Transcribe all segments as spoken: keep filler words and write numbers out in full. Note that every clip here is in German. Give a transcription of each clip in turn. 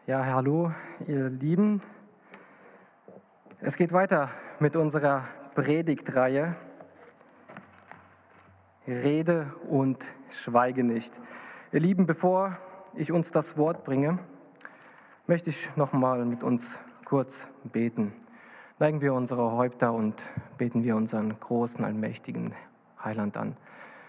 Ja, hallo, ihr Lieben. Es geht weiter mit unserer Predigtreihe Rede und schweige nicht. Ihr Lieben, bevor ich uns das Wort bringe, möchte ich nochmal mit uns kurz beten. Neigen wir unsere Häupter und beten wir unseren großen, allmächtigen Heiland an.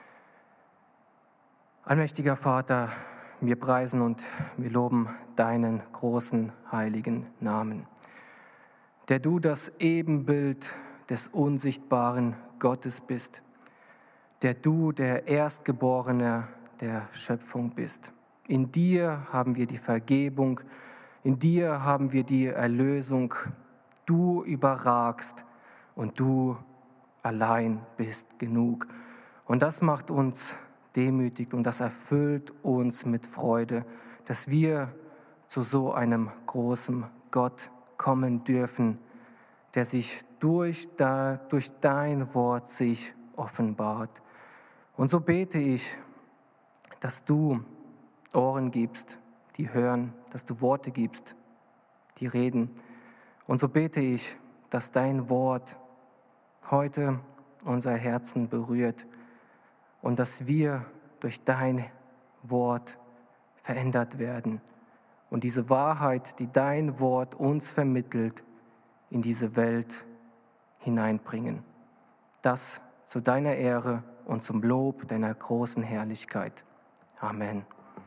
Allmächtiger Vater, wir preisen und wir loben deinen großen, heiligen Namen, der du das Ebenbild des unsichtbaren Gottes bist, der du der Erstgeborene der Schöpfung bist. In dir haben wir die Vergebung, in dir haben wir die Erlösung. Du überragst und du allein bist genug. Und das macht uns demütig und das erfüllt uns mit Freude, dass wir zu so einem großen Gott kommen dürfen, der sich durch, da, durch dein Wort sich offenbart. Und so bete ich, dass du Ohren gibst, die hören, dass du Worte gibst, die reden. Und so bete ich, dass dein Wort heute unser Herzen berührt und dass wir durch dein Wort verändert werden und diese Wahrheit, die dein Wort uns vermittelt, in diese Welt hineinbringen. Das zu deiner Ehre und zum Lob deiner großen Herrlichkeit. Amen.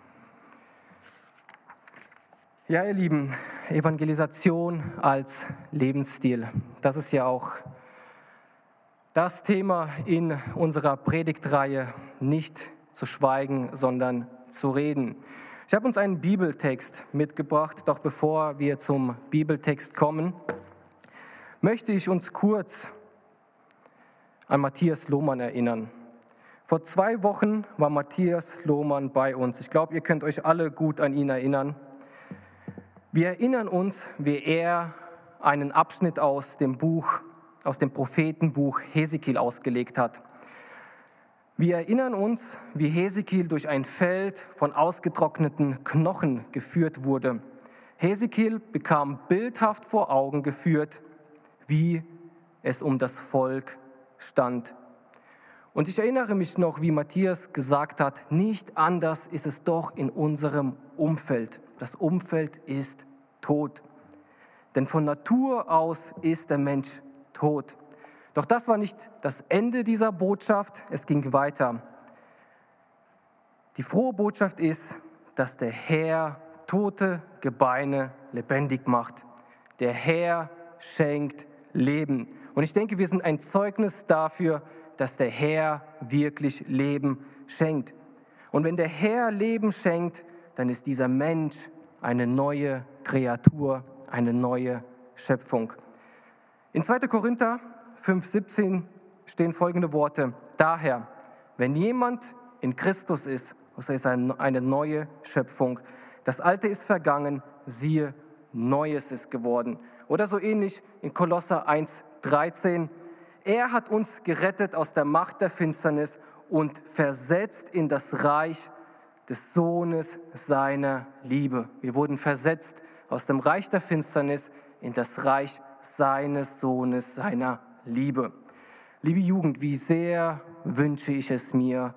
Ja, ihr Lieben, Evangelisation als Lebensstil, das ist ja auch das Thema in unserer Predigtreihe, nicht zu schweigen, sondern zu reden. Ich habe uns einen Bibeltext mitgebracht, doch bevor wir zum Bibeltext kommen, möchte ich uns kurz an Matthias Lohmann erinnern. Vor zwei Wochen war Matthias Lohmann bei uns. Ich glaube, ihr könnt euch alle gut an ihn erinnern. Wir erinnern uns, wie er einen Abschnitt aus dem Buch, aus dem Prophetenbuch Hesekiel ausgelegt hat. Wir erinnern uns, wie Hesekiel durch ein Feld von ausgetrockneten Knochen geführt wurde. Hesekiel bekam bildhaft vor Augen geführt, wie es um das Volk stand. Und ich erinnere mich noch, wie Matthias gesagt hat, nicht anders ist es doch in unserem Umfeld. Das Umfeld ist tot. Denn von Natur aus ist der Mensch tot. Doch das war nicht das Ende dieser Botschaft, es ging weiter. Die frohe Botschaft ist, dass der Herr tote Gebeine lebendig macht. Der Herr schenkt Leben. Und ich denke, wir sind ein Zeugnis dafür, dass der Herr wirklich Leben schenkt. Und wenn der Herr Leben schenkt, dann ist dieser Mensch eine neue Kreatur, eine neue Schöpfung. In zweiter Korinther fünf siebzehn stehen folgende Worte. Daher, wenn jemand in Christus ist, so ist er eine neue Schöpfung. Das Alte ist vergangen, siehe, Neues ist geworden. Oder so ähnlich in Kolosser eins dreizehn. Er hat uns gerettet aus der Macht der Finsternis und versetzt in das Reich des Sohnes seiner Liebe. Wir wurden versetzt aus dem Reich der Finsternis in das Reich seines Sohnes, seiner Liebe. Liebe Jugend, wie sehr wünsche ich es mir,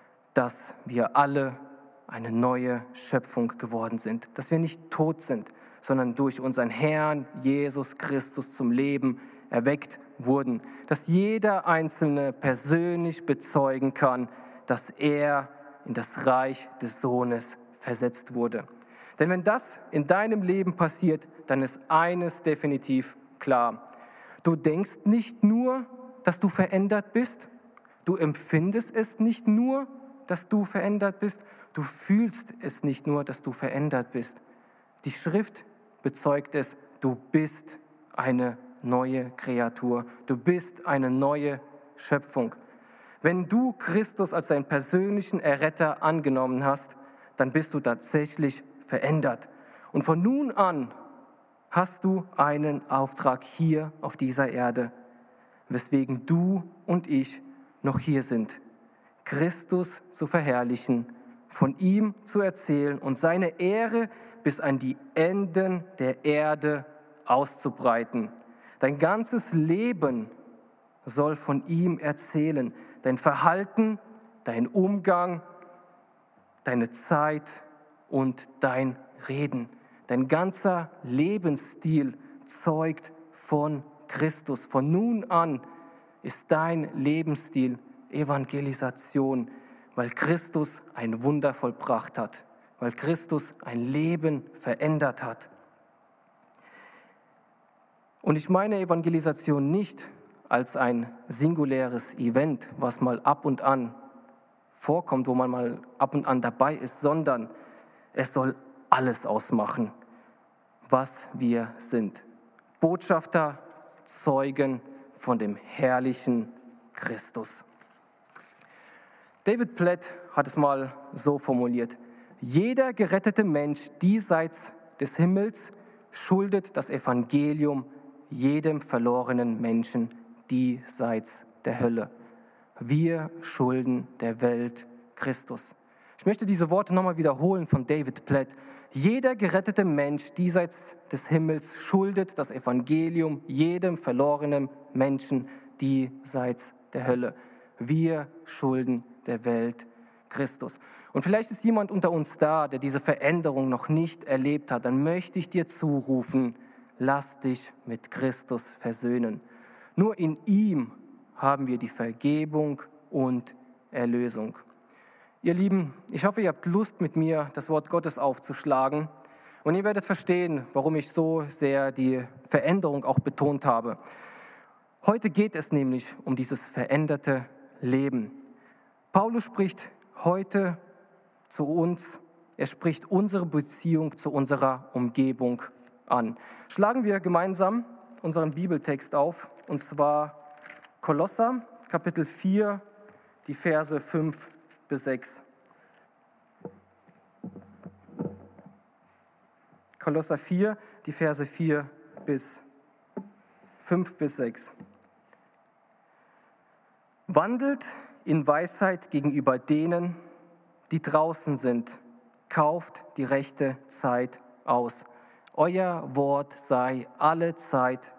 dass wir alle eine neue Schöpfung geworden sind. Dass wir nicht tot sind, sondern durch unseren Herrn Jesus Christus zum Leben erweckt wurden. Dass jeder Einzelne persönlich bezeugen kann, dass er in das Reich des Sohnes versetzt wurde. Denn wenn das in deinem Leben passiert, dann ist eines definitiv klar. Du denkst nicht nur, dass du verändert bist, du empfindest es nicht nur, dass du verändert bist, du fühlst es nicht nur, dass du verändert bist. Die Schrift bezeugt es, du bist eine neue Kreatur, du bist eine neue Schöpfung. Wenn du Christus als deinen persönlichen Erretter angenommen hast, dann bist du tatsächlich verändert. Und von nun an hast du einen Auftrag hier auf dieser Erde, weswegen du und ich noch hier sind. Christus zu verherrlichen, von ihm zu erzählen und seine Ehre bis an die Enden der Erde auszubreiten. Dein ganzes Leben soll von ihm erzählen. Dein Verhalten, dein Umgang, deine Zeit und dein Reden. Dein ganzer Lebensstil zeugt von Christus. Von nun an ist dein Lebensstil Evangelisation, weil Christus ein Wunder vollbracht hat, weil Christus ein Leben verändert hat. Und ich meine Evangelisation nicht als ein singuläres Event, was mal ab und an vorkommt, wo man mal ab und an dabei ist, sondern es soll alles ausmachen, was wir sind. Botschafter, Zeugen von dem herrlichen Christus. David Platt hat es mal so formuliert: Jeder gerettete Mensch diesseits des Himmels schuldet das Evangelium jedem verlorenen Menschen diesseits der Hölle. Wir schulden der Welt Christus. Ich möchte diese Worte nochmal wiederholen von David Platt. Jeder gerettete Mensch diesseits des Himmels schuldet das Evangelium jedem verlorenen Menschen diesseits der Hölle. Wir schulden der Welt Christus. Und vielleicht ist jemand unter uns da, der diese Veränderung noch nicht erlebt hat. Dann möchte ich dir zurufen: Lass dich mit Christus versöhnen. Nur in ihm haben wir die Vergebung und Erlösung. Ihr Lieben, ich hoffe, ihr habt Lust, mit mir das Wort Gottes aufzuschlagen. Und ihr werdet verstehen, warum ich so sehr die Veränderung auch betont habe. Heute geht es nämlich um dieses veränderte Leben. Paulus spricht heute zu uns, er spricht unsere Beziehung zu unserer Umgebung an. Schlagen wir gemeinsam unseren Bibeltext auf, und zwar Kolosser, Kapitel vier, die Verse fünf bis sechs. Kolosser vier, die Verse vier bis fünf bis sechs. Wandelt in Weisheit gegenüber denen, die draußen sind. Kauft die rechte Zeit aus. Euer Wort sei alle Zeit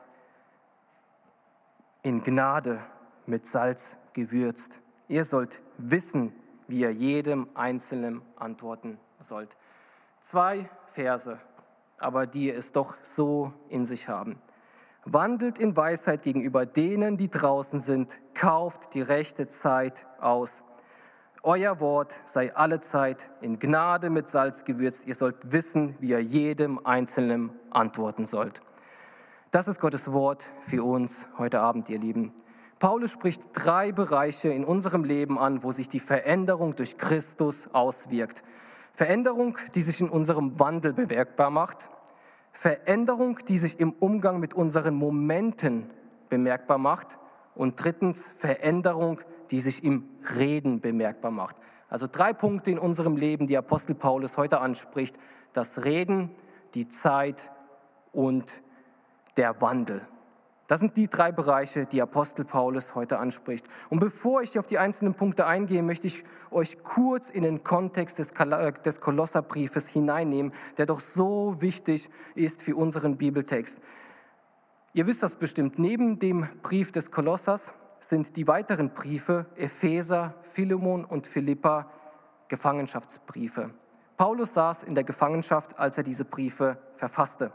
in Gnade mit Salz gewürzt. Ihr sollt wissen, wie ihr jedem Einzelnen antworten sollt. Zwei Verse, aber die es doch so in sich haben. Wandelt in Weisheit gegenüber denen, die draußen sind. Kauft die rechte Zeit aus. Euer Wort sei allezeit in Gnade mit Salz gewürzt. Ihr sollt wissen, wie ihr jedem Einzelnen antworten sollt. Das ist Gottes Wort für uns heute Abend, ihr Lieben. Paulus spricht drei Bereiche in unserem Leben an, wo sich die Veränderung durch Christus auswirkt. Veränderung, die sich in unserem Wandel bemerkbar macht. Veränderung, die sich im Umgang mit unseren Momenten bemerkbar macht. Und drittens, Veränderung, die sich im Reden bemerkbar macht. Also drei Punkte in unserem Leben, die Apostel Paulus heute anspricht: das Reden, die Zeit und der Wandel. Das sind die drei Bereiche, die Apostel Paulus heute anspricht. Und bevor ich auf die einzelnen Punkte eingehe, möchte ich euch kurz in den Kontext des, des Kolosserbriefes hineinnehmen, der doch so wichtig ist für unseren Bibeltext. Ihr wisst das bestimmt, neben dem Brief des Kolossers sind die weiteren Briefe Epheser, Philemon und Philippa Gefangenschaftsbriefe. Paulus saß in der Gefangenschaft, als er diese Briefe verfasste.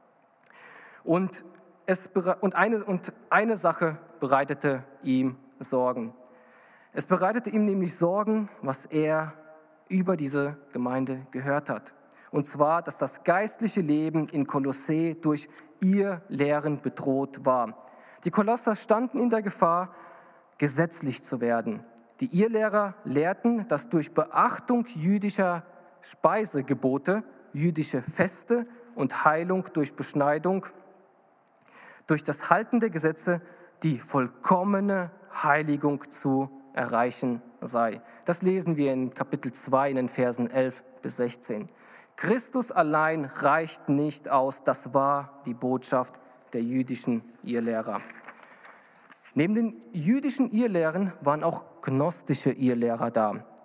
Und, es, und, eine, und eine Sache bereitete ihm Sorgen. Es bereitete ihm nämlich Sorgen, was er über diese Gemeinde gehört hat. Und zwar, dass das geistliche Leben in Kolossä durch ihr Lehren bedroht war. Die Kolosser standen in der Gefahr, gesetzlich zu werden. Die Irrlehrer lehrten, dass durch Beachtung jüdischer Speisegebote, jüdische Feste und Heilung durch Beschneidung, durch das Halten der Gesetze die vollkommene Heiligung zu erreichen sei. Das lesen wir in Kapitel zwei in den Versen elf bis sechzehn. Christus allein reicht nicht aus, das war die Botschaft der jüdischen Irrlehrer. Neben den jüdischen Irrlehren waren auch gnostische Irrlehrer da.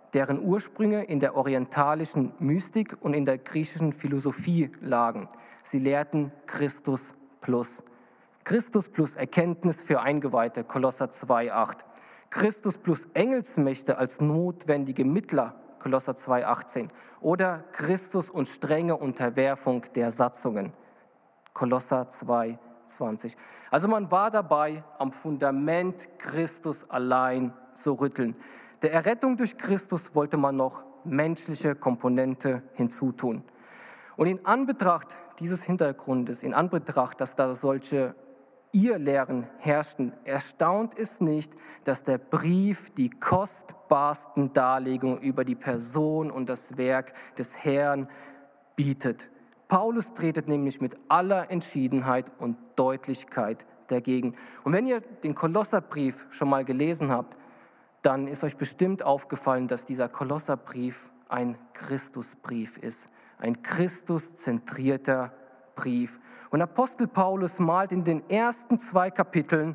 deren Ursprünge in der orientalischen Mystik und in der griechischen Philosophie lagen. Sie lehrten Christus plus. Christus plus Erkenntnis für Eingeweihte, Kolosser zwei acht. Christus plus Engelsmächte als notwendige Mittler, Kolosser zwei achtzehn. Oder Christus und strenge Unterwerfung der Satzungen, Kolosser zwei zwanzig. Also man war dabei, am Fundament Christus allein zu rütteln. Der Errettung durch Christus wollte man noch menschliche Komponente hinzutun. Und in Anbetracht dieses Hintergrundes, in Anbetracht, dass da solche Irrlehren herrschten, erstaunt es nicht, dass der Brief die kostbarsten Darlegungen über die Person und das Werk des Herrn bietet. Paulus tretet nämlich mit aller Entschiedenheit und Deutlichkeit dagegen. Und wenn ihr den Kolosserbrief schon mal gelesen habt, dann ist euch bestimmt aufgefallen, dass dieser Kolosserbrief ein Christusbrief ist, ein Christuszentrierter Brief. Und Apostel Paulus malt in den ersten zwei Kapiteln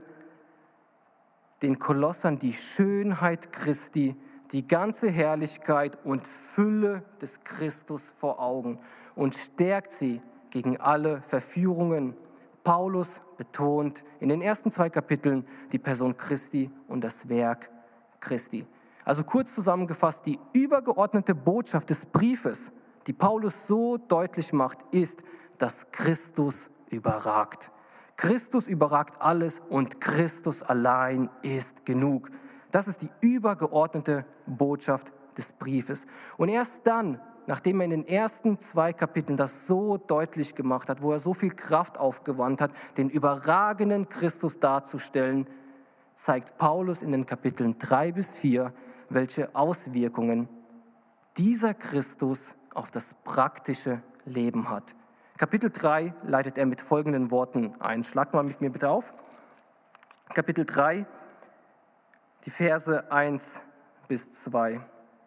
den Kolossern die Schönheit Christi, die ganze Herrlichkeit und Fülle des Christus vor Augen und stärkt sie gegen alle Verführungen. Paulus betont in den ersten zwei Kapiteln die Person Christi und das Werk Christi. Also kurz zusammengefasst, die übergeordnete Botschaft des Briefes, die Paulus so deutlich macht, ist, dass Christus überragt. Christus überragt alles und Christus allein ist genug. Das ist die übergeordnete Botschaft des Briefes. Und erst dann, nachdem er in den ersten zwei Kapiteln das so deutlich gemacht hat, wo er so viel Kraft aufgewandt hat, den überragenden Christus darzustellen, zeigt Paulus in den Kapiteln drei bis vier, welche Auswirkungen dieser Christus auf das praktische Leben hat. Kapitel drei leitet er mit folgenden Worten ein. Schlagt mal mit mir bitte auf. Kapitel drei, die Verse eins bis zwei.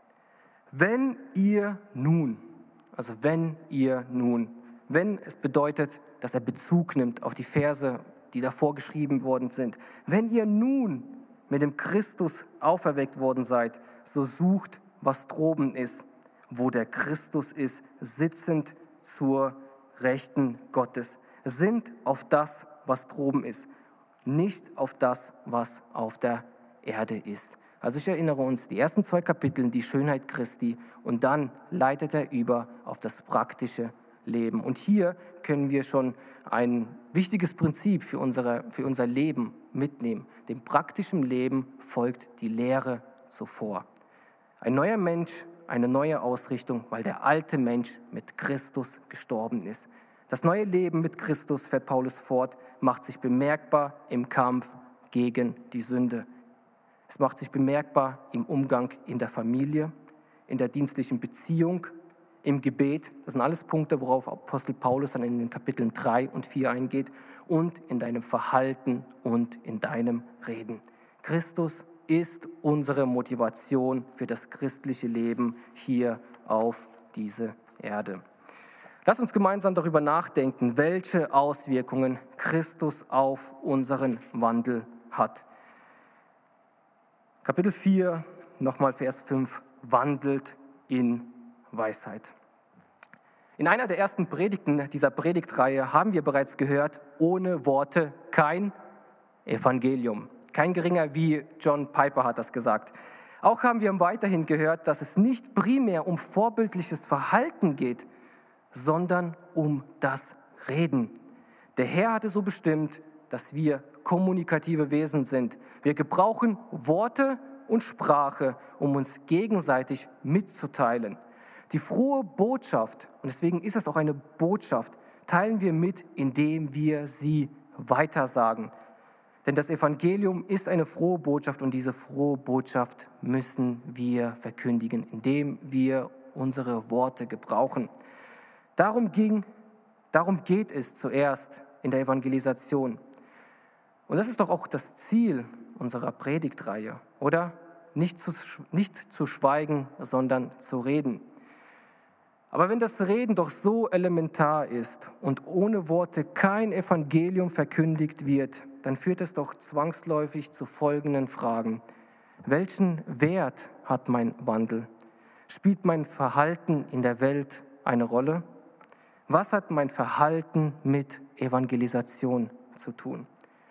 Wenn ihr nun, also wenn ihr nun, wenn es bedeutet, dass er Bezug nimmt auf die Verse, die davor geschrieben worden sind. Wenn ihr nun mit dem Christus auferweckt worden seid, so sucht, was droben ist, wo der Christus ist, sitzend zur Rechten Gottes. Sind auf das, was droben ist, nicht auf das, was auf der Erde ist. Also ich erinnere uns, die ersten zwei Kapitel, die Schönheit Christi, und dann leitet er über auf das praktische Leben. Und hier können wir schon ein wichtiges Prinzip für, unsere, für unser Leben mitnehmen. Dem praktischen Leben folgt die Lehre zuvor. Ein neuer Mensch, eine neue Ausrichtung, weil der alte Mensch mit Christus gestorben ist. Das neue Leben mit Christus, fährt Paulus fort, macht sich bemerkbar im Kampf gegen die Sünde. Es macht sich bemerkbar im Umgang in der Familie, in der dienstlichen Beziehung, im Gebet. Das sind alles Punkte, worauf Apostel Paulus dann in den Kapiteln drei und vier eingeht, und in deinem Verhalten und in deinem Reden. Christus ist unsere Motivation für das christliche Leben hier auf dieser Erde. Lass uns gemeinsam darüber nachdenken, welche Auswirkungen Christus auf unseren Wandel hat. Kapitel vier, nochmal Vers fünf, wandelt in Weisheit. In einer der ersten Predigten dieser Predigtreihe haben wir bereits gehört, ohne Worte kein Evangelium. Kein geringer wie John Piper hat das gesagt. Auch haben wir weiterhin gehört, dass es nicht primär um vorbildliches Verhalten geht, sondern um das Reden. Der Herr hatte so bestimmt, dass wir kommunikative Wesen sind. Wir gebrauchen Worte und Sprache, um uns gegenseitig mitzuteilen. Die frohe Botschaft, und deswegen ist es auch eine Botschaft, teilen wir mit, indem wir sie weitersagen. Denn das Evangelium ist eine frohe Botschaft und diese frohe Botschaft müssen wir verkündigen, indem wir unsere Worte gebrauchen. Darum ging, darum geht es zuerst in der Evangelisation. Und das ist doch auch das Ziel unserer Predigtreihe, oder? Nicht zu, nicht zu schweigen, sondern zu reden. Aber wenn das Reden doch so elementar ist und ohne Worte kein Evangelium verkündigt wird, dann führt es doch zwangsläufig zu folgenden Fragen. Welchen Wert hat mein Wandel? Spielt mein Verhalten in der Welt eine Rolle? Was hat mein Verhalten mit Evangelisation zu tun?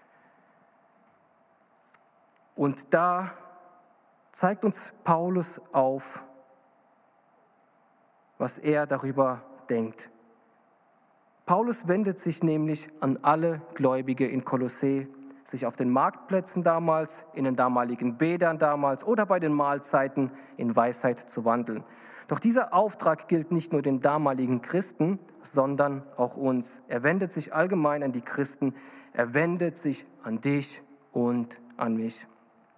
Und da zeigt uns Paulus auf, was er darüber denkt. Paulus wendet sich nämlich an alle Gläubige in Kolossä, sich auf den Marktplätzen damals, in den damaligen Bädern damals oder bei den Mahlzeiten in Weisheit zu wandeln. Doch dieser Auftrag gilt nicht nur den damaligen Christen, sondern auch uns. Er wendet sich allgemein an die Christen, er wendet sich an dich und an mich.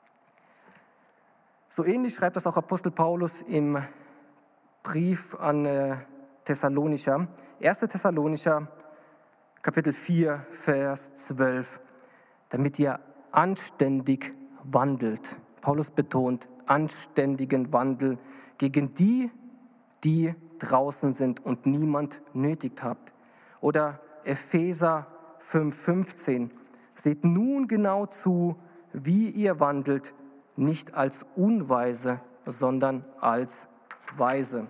So ähnlich schreibt das auch Apostel Paulus im Brief an äh, Thessalonicher. erster Thessalonicher, Kapitel vier, Vers zwölf. Damit ihr anständig wandelt. Paulus betont anständigen Wandel gegen die, die draußen sind und niemand nötigt habt. Oder Epheser fünf, fünfzehn. Seht nun genau zu, wie ihr wandelt, nicht als Unweise, sondern als Weise.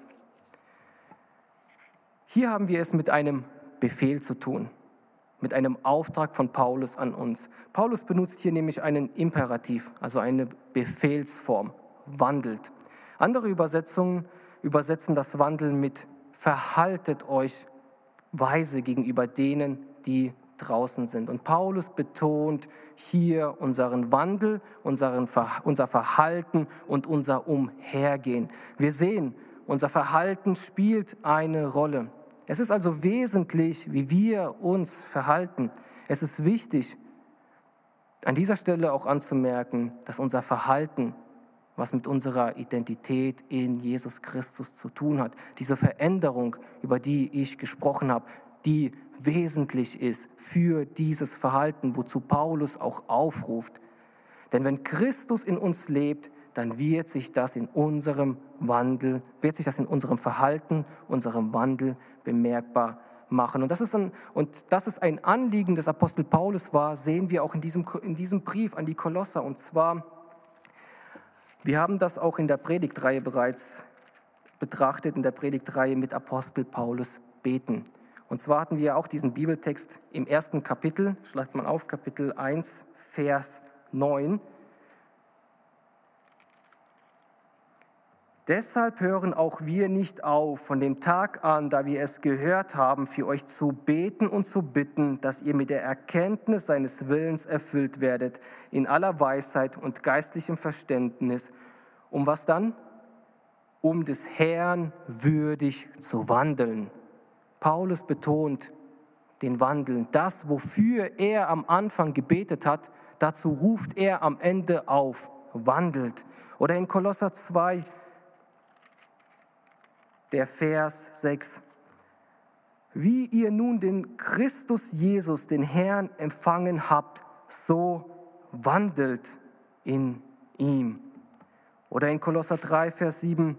Hier haben wir es mit einem Befehl zu tun, mit einem Auftrag von Paulus an uns. Paulus benutzt hier nämlich einen Imperativ, also eine Befehlsform, wandelt. Andere Übersetzungen übersetzen das Wandeln mit verhaltet euch weise gegenüber denen, die draußen sind. Und Paulus betont hier unseren Wandel, unseren, unser Verhalten und unser Umhergehen. Wir sehen, unser Verhalten spielt eine Rolle. Es ist also wesentlich, wie wir uns verhalten. Es ist wichtig, an dieser Stelle auch anzumerken, dass unser Verhalten, was mit unserer Identität in Jesus Christus zu tun hat, diese Veränderung, über die ich gesprochen habe, die wesentlich ist für dieses Verhalten, wozu Paulus auch aufruft. Denn wenn Christus in uns lebt, dann wird sich das in unserem Wandel, wird sich das in unserem Verhalten, unserem Wandel bemerkbar machen. Und das ist ein, und das ist ein Anliegen des Apostel Paulus war, sehen wir auch in diesem, in diesem Brief an die Kolosser. Und zwar, wir haben das auch in der Predigtreihe bereits betrachtet, in der Predigtreihe mit Apostel Paulus beten. Und zwar hatten wir auch diesen Bibeltext im ersten Kapitel, schreibt man auf, Kapitel eins, Vers neun. Deshalb hören auch wir nicht auf, von dem Tag an, da wir es gehört haben, für euch zu beten und zu bitten, dass ihr mit der Erkenntnis seines Willens erfüllt werdet, in aller Weisheit und geistlichem Verständnis. Um was dann? Um des Herrn würdig zu wandeln. Paulus betont den Wandel. Das, wofür er am Anfang gebetet hat, dazu ruft er am Ende auf, wandelt. Oder in Kolosser zwei, der Vers sechs. Wie ihr nun den Christus Jesus, den Herrn, empfangen habt, so wandelt in ihm. Oder in Kolosser drei, Vers sieben.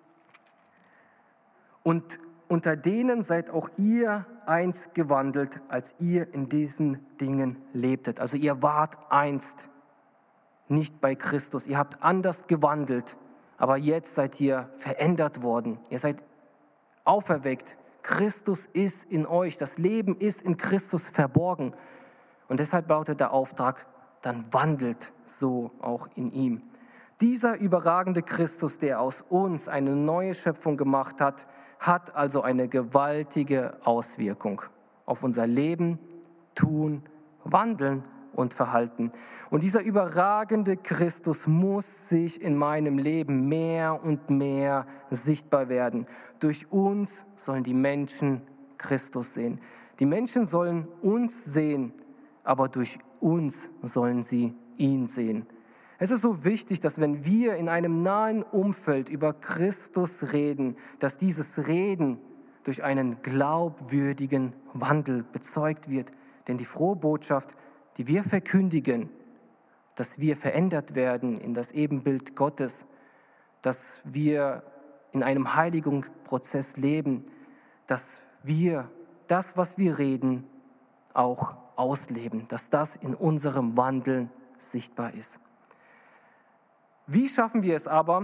Und unter denen seid auch ihr einst gewandelt, als ihr in diesen Dingen lebtet. Also ihr wart einst nicht bei Christus. Ihr habt anders gewandelt. Aber jetzt seid ihr verändert worden. Ihr seid auferweckt. Christus ist in euch. Das Leben ist in Christus verborgen. Und deshalb lautet der Auftrag, dann wandelt so auch in ihm. Dieser überragende Christus, der aus uns eine neue Schöpfung gemacht hat, hat also eine gewaltige Auswirkung auf unser Leben, Tun, Wandeln und Verhalten. Und dieser überragende Christus muss sich in meinem Leben mehr und mehr sichtbar werden. Durch uns sollen die Menschen Christus sehen. Die Menschen sollen uns sehen, aber durch uns sollen sie ihn sehen. Es ist so wichtig, dass wenn wir in einem nahen Umfeld über Christus reden, dass dieses Reden durch einen glaubwürdigen Wandel bezeugt wird. Denn die frohe Botschaft, die wir verkündigen, dass wir verändert werden in das Ebenbild Gottes, dass wir in einem Heiligungsprozess leben, dass wir das, was wir reden, auch ausleben, dass das in unserem Wandeln sichtbar ist. Wie schaffen wir es aber,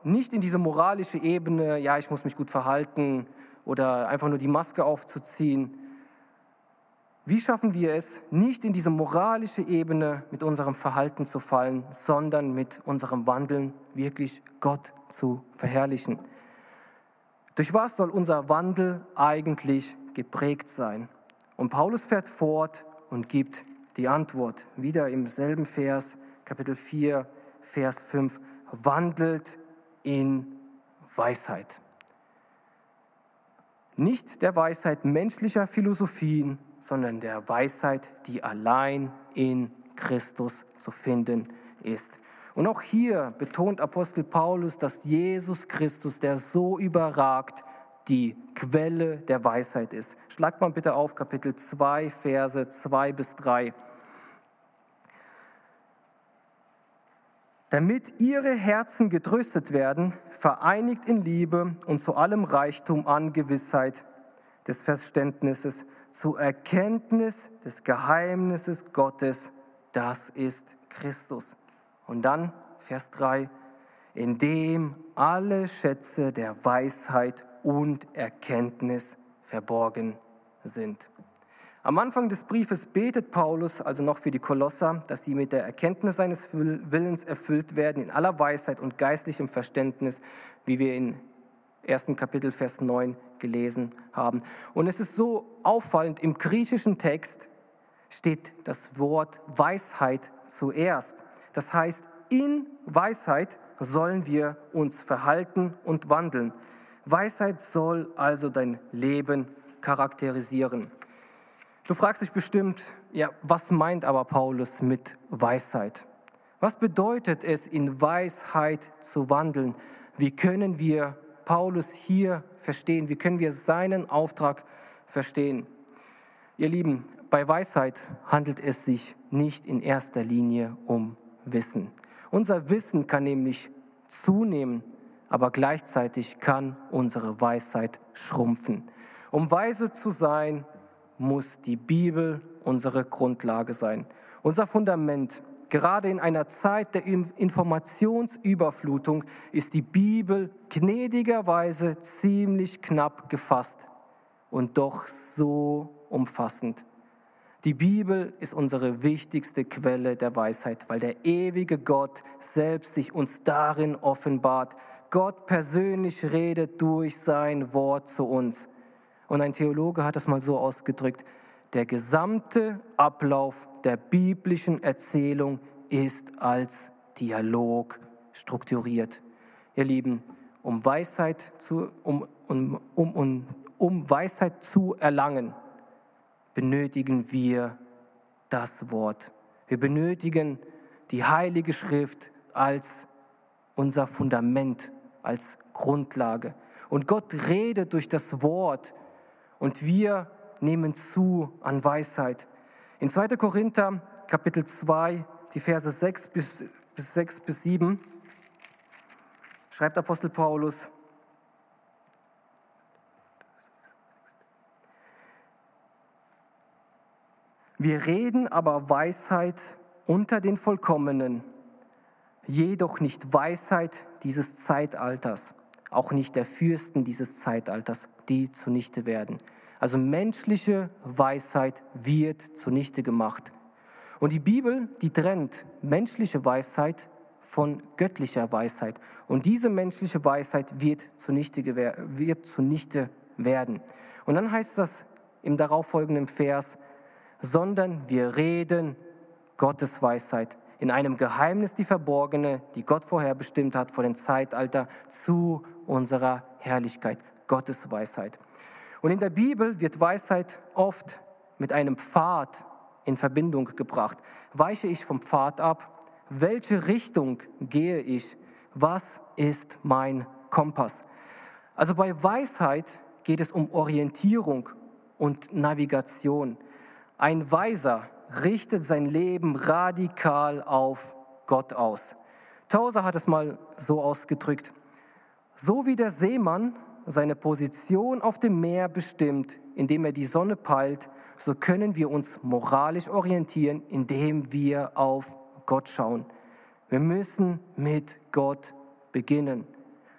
nicht in diese moralische Ebene, ja, ich muss mich gut verhalten oder einfach nur die Maske aufzuziehen. Wie schaffen wir es, nicht in diese moralische Ebene mit unserem Verhalten zu fallen, sondern mit unserem Wandeln wirklich Gott zu verherrlichen? Durch was soll unser Wandel eigentlich geprägt sein? Und Paulus fährt fort und gibt die Antwort. Wieder im selben Vers, Kapitel vier, Vers fünf. Wandelt in Weisheit. Nicht der Weisheit menschlicher Philosophien, sondern der Weisheit, die allein in Christus zu finden ist. Und auch hier betont Apostel Paulus, dass Jesus Christus, der so überragt, die Quelle der Weisheit ist. Schlagt mal bitte auf Kapitel zwei, Verse zwei bis drei. Damit ihre Herzen getröstet werden, vereinigt in Liebe und zu allem Reichtum an Gewissheit des Verständnisses, zur Erkenntnis des Geheimnisses Gottes, das ist Christus. Und dann Vers drei, in dem alle Schätze der Weisheit und Erkenntnis verborgen sind. Am Anfang des Briefes betet Paulus also noch für die Kolosser, dass sie mit der Erkenntnis seines Willens erfüllt werden, in aller Weisheit und geistlichem Verständnis, wie wir in ersten Kapitel, Vers neun gelesen haben. Und es ist so auffallend, im griechischen Text steht das Wort Weisheit zuerst. Das heißt, in Weisheit sollen wir uns verhalten und wandeln. Weisheit soll also dein Leben charakterisieren. Du fragst dich bestimmt, ja, was meint aber Paulus mit Weisheit? Was bedeutet es, in Weisheit zu wandeln? Wie können wir Paulus hier verstehen? Wie können wir seinen Auftrag verstehen? Ihr Lieben, bei Weisheit handelt es sich nicht in erster Linie um Wissen. Unser Wissen kann nämlich zunehmen, aber gleichzeitig kann unsere Weisheit schrumpfen. Um weise zu sein, muss die Bibel unsere Grundlage sein, unser Fundament. Gerade in einer Zeit der Informationsüberflutung ist die Bibel gnädigerweise ziemlich knapp gefasst und doch so umfassend. Die Bibel ist unsere wichtigste Quelle der Weisheit, weil der ewige Gott selbst sich uns darin offenbart. Gott persönlich redet durch sein Wort zu uns. Und ein Theologe hat es mal so ausgedrückt: Der gesamte Ablauf der biblischen Erzählung ist als Dialog strukturiert. Ihr Lieben, um Weisheit zu, um, um, um, um, um Weisheit zu erlangen, benötigen wir das Wort. Wir benötigen die Heilige Schrift als unser Fundament, als Grundlage. Und Gott redet durch das Wort und wir nehmen zu an Weisheit. In zweiter Korinther, Kapitel zwei, die Verse sechs bis sieben, schreibt Apostel Paulus: Wir reden aber Weisheit unter den Vollkommenen, jedoch nicht Weisheit dieses Zeitalters, auch nicht der Fürsten dieses Zeitalters, die zunichte werden. Also menschliche Weisheit wird zunichte gemacht. Und die Bibel, die trennt menschliche Weisheit von göttlicher Weisheit. Und diese menschliche Weisheit wird zunichte, wird zunichte werden. Und dann heißt das im darauffolgenden Vers: sondern wir reden Gottes Weisheit, in einem Geheimnis die verborgene, die Gott vorherbestimmt hat vor dem Zeitalter, zu unserer Herrlichkeit, Gottes Weisheit. Und in der Bibel wird Weisheit oft mit einem Pfad in Verbindung gebracht. Weiche ich vom Pfad ab? Welche Richtung gehe ich? Was ist mein Kompass? Also bei Weisheit geht es um Orientierung und Navigation. Ein Weiser richtet sein Leben radikal auf Gott aus. Tauser hat es mal so ausgedrückt: So wie der Seemann seine Position auf dem Meer bestimmt, indem er die Sonne peilt, so können wir uns moralisch orientieren, indem wir auf Gott schauen. Wir müssen mit Gott beginnen.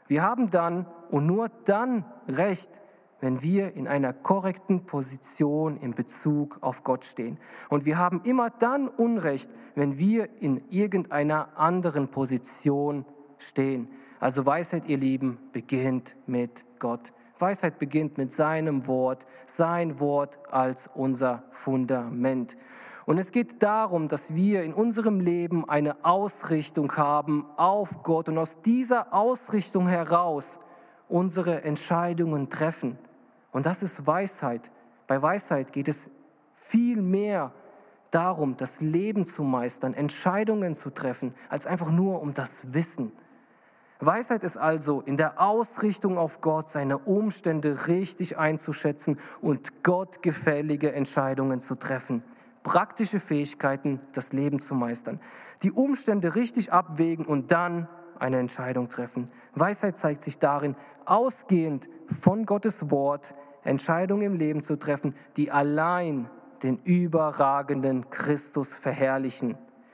Wir haben dann und nur dann Recht, wenn wir in einer korrekten Position in Bezug auf Gott stehen. Und wir haben immer dann Unrecht, wenn wir in irgendeiner anderen Position stehen. Also Weisheit, ihr Lieben, beginnt mit Gott. Weisheit beginnt mit seinem Wort, sein Wort als unser Fundament. Und es geht darum, dass wir in unserem Leben eine Ausrichtung haben auf Gott und aus dieser Ausrichtung heraus unsere Entscheidungen treffen. Und das ist Weisheit. Bei Weisheit geht es viel mehr darum, das Leben zu meistern, Entscheidungen zu treffen, als einfach nur um das Wissen. Weisheit ist also in der Ausrichtung auf Gott, seine Umstände richtig einzuschätzen und gottgefällige Entscheidungen zu treffen. Praktische Fähigkeiten, das Leben zu meistern. Die Umstände richtig abwägen und dann eine Entscheidung treffen. Weisheit zeigt sich darin, ausgehend von Gottes Wort Entscheidungen im Leben zu treffen, die allein den überragenden Christus verherrlichen.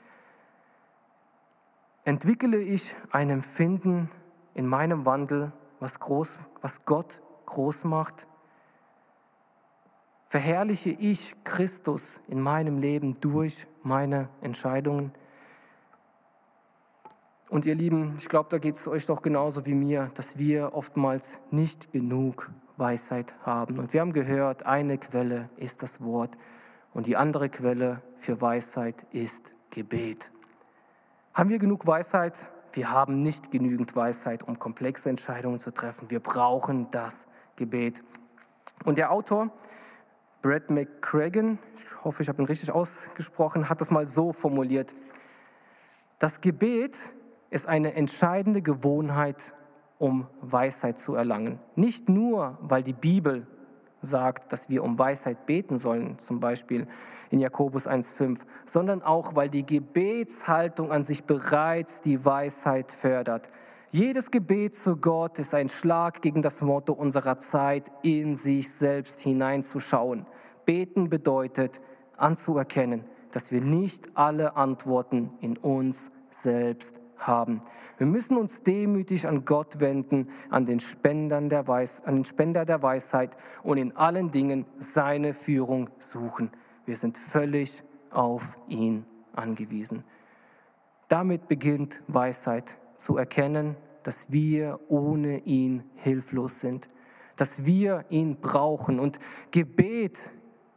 Entwickle ich ein Empfinden in meinem Wandel, was, groß, was Gott groß macht? Verherrliche ich Christus in meinem Leben durch meine Entscheidungen? Und ihr Lieben, ich glaube, da geht es euch doch genauso wie mir, dass wir oftmals nicht genug Weisheit haben. Und wir haben gehört, eine Quelle ist das Wort und die andere Quelle für Weisheit ist Gebet. Haben wir genug Weisheit? Wir haben nicht genügend Weisheit, um komplexe Entscheidungen zu treffen. Wir brauchen das Gebet. Und der Autor, Brett McCracken, ich hoffe, ich habe ihn richtig ausgesprochen, hat das mal so formuliert. Das Gebet ist eine entscheidende Gewohnheit, um Weisheit zu erlangen. Nicht nur, weil die Bibel sagt, dass wir um Weisheit beten sollen, zum Beispiel in Jakobus eins fünf, sondern auch, weil die Gebetshaltung an sich bereits die Weisheit fördert. Jedes Gebet zu Gott ist ein Schlag gegen das Motto unserer Zeit, in sich selbst hineinzuschauen. Beten bedeutet, anzuerkennen, dass wir nicht alle Antworten in uns selbst haben. Wir müssen uns demütig an Gott wenden, an den, Spendern der Weis, an den Spender der Weisheit und in allen Dingen seine Führung suchen. Wir sind völlig auf ihn angewiesen. Damit beginnt Weisheit, zu erkennen, dass wir ohne ihn hilflos sind, dass wir ihn brauchen. Und Gebet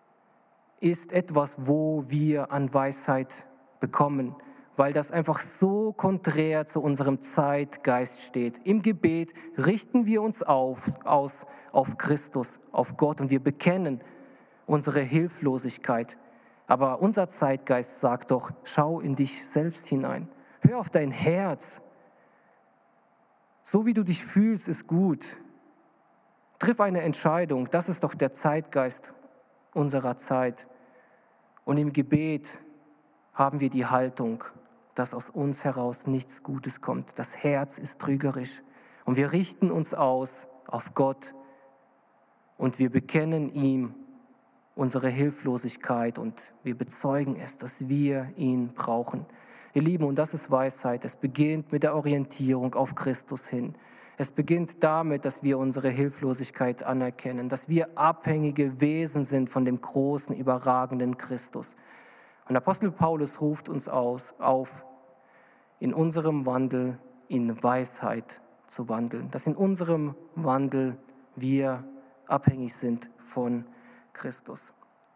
ist etwas, wo wir an Weisheit bekommen, weil das einfach so konträr zu unserem Zeitgeist steht. Im Gebet richten wir uns auf, aus auf Christus, auf Gott und wir bekennen unsere Hilflosigkeit. Aber unser Zeitgeist sagt doch, schau in dich selbst hinein, hör auf dein Herz. So wie du dich fühlst, ist gut. Triff eine Entscheidung, das ist doch der Zeitgeist unserer Zeit. Und im Gebet haben wir die Haltung, dass aus uns heraus nichts Gutes kommt. Das Herz ist trügerisch und wir richten uns aus auf Gott und wir bekennen ihm unsere Hilflosigkeit und wir bezeugen es, dass wir ihn brauchen. Ihr Lieben, und das ist Weisheit. Es beginnt mit der Orientierung auf Christus hin. Es beginnt damit, dass wir unsere Hilflosigkeit anerkennen, dass wir abhängige Wesen sind von dem großen, überragenden Christus. Und Apostel Paulus ruft uns aus, auf, in unserem Wandel in Weisheit zu wandeln. Dass in unserem Wandel wir abhängig sind von Christus.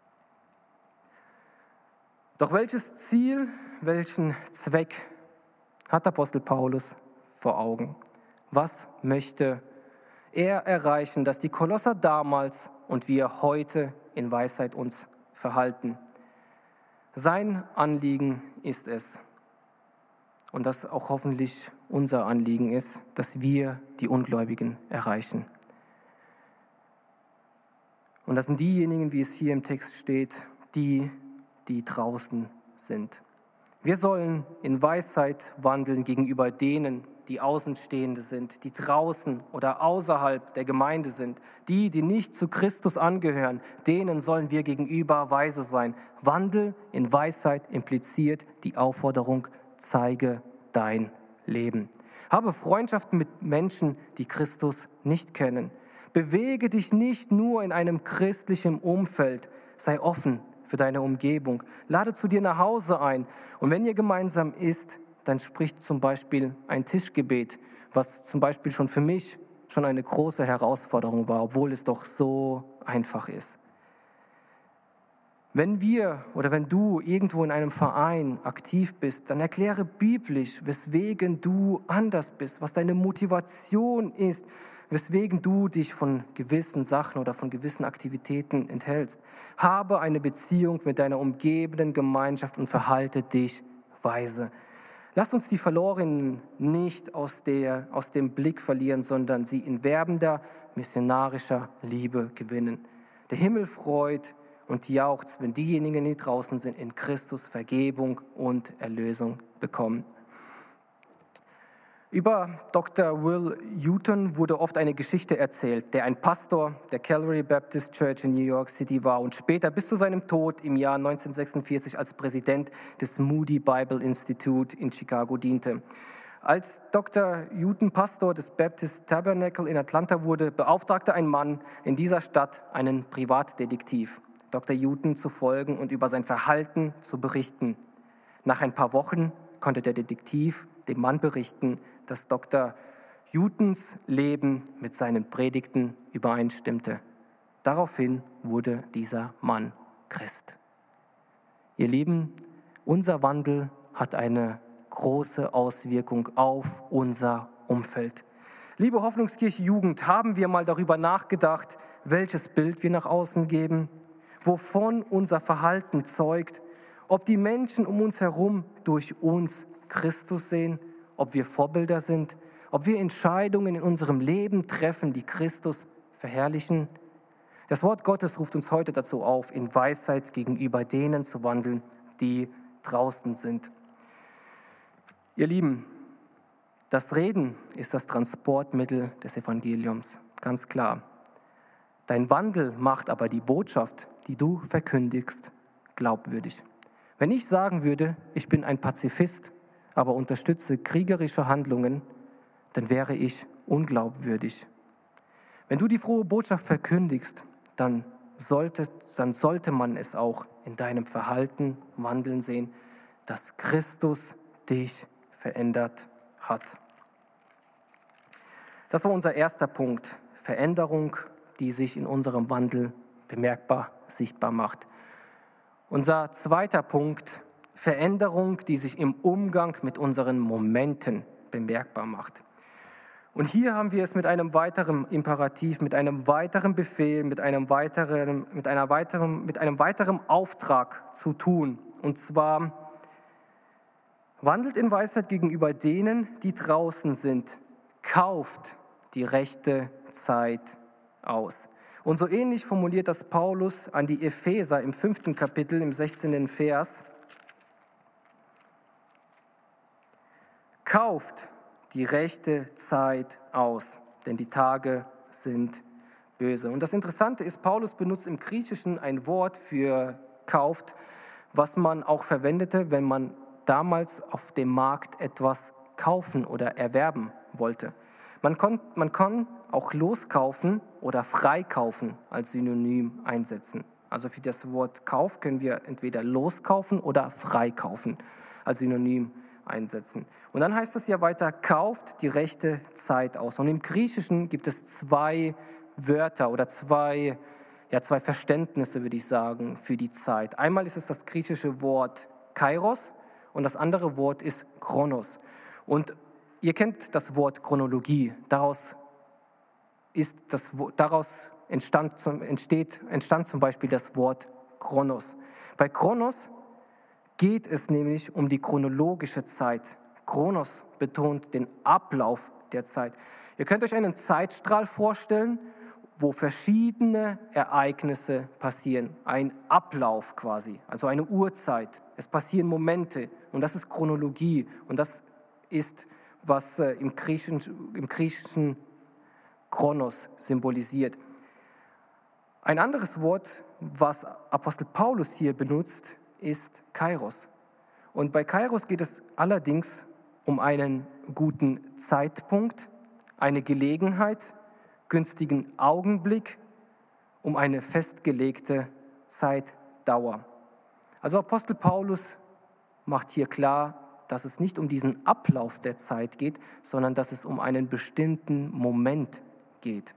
Doch welches Ziel, welchen Zweck hat Apostel Paulus vor Augen? Was möchte er erreichen, dass die Kolosser damals und wir heute in Weisheit uns verhalten? Sein Anliegen ist es, und das auch hoffentlich unser Anliegen ist, dass wir die Ungläubigen erreichen. Und das sind diejenigen, wie es hier im Text steht, die, die draußen sind. Wir sollen in Weisheit wandeln gegenüber denen, die Außenstehende sind, die draußen oder außerhalb der Gemeinde sind. Die, die nicht zu Christus angehören, denen sollen wir gegenüber weise sein. Wandel in Weisheit impliziert die Aufforderung, zeige dein leben. Habe Freundschaften mit Menschen, die Christus nicht kennen. Bewege dich nicht nur in einem christlichen Umfeld. Sei offen für deine Umgebung. Lade zu dir nach Hause ein. Und wenn ihr gemeinsam isst, dann spricht zum Beispiel ein Tischgebet, was zum Beispiel schon für mich schon eine große Herausforderung war, obwohl es doch so einfach ist. Wenn wir oder wenn du irgendwo in einem Verein aktiv bist, dann erkläre biblisch, weswegen du anders bist, was deine Motivation ist, weswegen du dich von gewissen Sachen oder von gewissen Aktivitäten enthältst. Habe eine Beziehung mit deiner umgebenden Gemeinschaft und verhalte dich weise. Lasst uns die Verlorenen nicht aus, der, aus dem Blick verlieren, sondern sie in werbender, missionarischer Liebe gewinnen. Der Himmel freut und jauchzt, wenn diejenigen, die draußen sind, in Christus Vergebung und Erlösung bekommen. Über Doktor Will Houghton wurde oft eine Geschichte erzählt, der ein Pastor der Calvary Baptist Church in New York City war und später bis zu seinem Tod im Jahr neunzehnhundertsechsundvierzig als Präsident des Moody Bible Institute in Chicago diente. Als Doktor Houghton Pastor des Baptist Tabernacle in Atlanta wurde, beauftragte ein Mann in dieser Stadt einen Privatdetektiv, Doktor Houghton zu folgen und über sein Verhalten zu berichten. Nach ein paar Wochen konnte der Detektiv dem Mann berichten, dass Doktor Houghtons Leben mit seinen Predigten übereinstimmte. Daraufhin wurde dieser Mann Christ. Ihr Lieben, unser Wandel hat eine große Auswirkung auf unser Umfeld. Liebe Hoffnungskirche Jugend, haben wir mal darüber nachgedacht, welches Bild wir nach außen geben, wovon unser Verhalten zeugt, ob die Menschen um uns herum durch uns Christus sehen, ob wir Vorbilder sind, ob wir Entscheidungen in unserem Leben treffen, die Christus verherrlichen. Das Wort Gottes ruft uns heute dazu auf, in Weisheit gegenüber denen zu wandeln, die draußen sind. Ihr Lieben, das Reden ist das Transportmittel des Evangeliums, ganz klar. Dein Wandel macht aber die Botschaft, die du verkündigst, glaubwürdig. Wenn ich sagen würde, ich bin ein Pazifist, aber unterstütze kriegerische Handlungen, dann wäre ich unglaubwürdig. Wenn du die frohe Botschaft verkündigst, dann sollte, dann sollte man es auch in deinem Verhalten, Wandeln sehen, dass Christus dich verändert hat. Das war unser erster Punkt, Veränderung, die sich in unserem Wandel bemerkbar sichtbar macht. Unser zweiter Punkt, Veränderung, die sich im Umgang mit unseren Momenten bemerkbar macht. Und hier haben wir es mit einem weiteren Imperativ, mit einem weiteren Befehl, mit einem weiteren, mit einer weiteren, mit einem weiteren Auftrag zu tun. Und zwar, wandelt in Weisheit gegenüber denen, die draußen sind, kauft die rechte Zeit aus. Und so ähnlich formuliert das Paulus an die Epheser im fünften Kapitel, im sechzehnten Vers. Kauft die rechte Zeit aus, denn die Tage sind böse. Und das Interessante ist, Paulus benutzt im Griechischen ein Wort für kauft, was man auch verwendete, wenn man damals auf dem Markt etwas kaufen oder erwerben wollte. Man kann, man kann auch loskaufen oder freikaufen als Synonym einsetzen. Also für das Wort Kauf können wir entweder loskaufen oder freikaufen als Synonym einsetzen. Und dann heißt es ja weiter, kauft die rechte Zeit aus. Und im Griechischen gibt es zwei Wörter oder zwei, ja, zwei Verständnisse, würde ich sagen, für die Zeit. Einmal ist es das griechische Wort Kairos und das andere Wort ist Chronos. Und ihr kennt das Wort Chronologie. Daraus, ist das, daraus entstand, entsteht, entstand zum Beispiel das Wort Chronos. Bei Chronos geht es nämlich um die chronologische Zeit. Chronos betont den Ablauf der Zeit. Ihr könnt euch einen Zeitstrahl vorstellen, wo verschiedene Ereignisse passieren. Ein Ablauf quasi, also eine Uhrzeit. Es passieren Momente und das ist Chronologie. Und das ist, was im Griechischen, im Griechischen Chronos symbolisiert. Ein anderes Wort, was Apostel Paulus hier benutzt, ist Kairos. Und bei Kairos geht es allerdings um einen guten Zeitpunkt, eine Gelegenheit, günstigen Augenblick, um eine festgelegte Zeitdauer. Also Apostel Paulus macht hier klar, dass es nicht um diesen Ablauf der Zeit geht, sondern dass es um einen bestimmten Moment geht.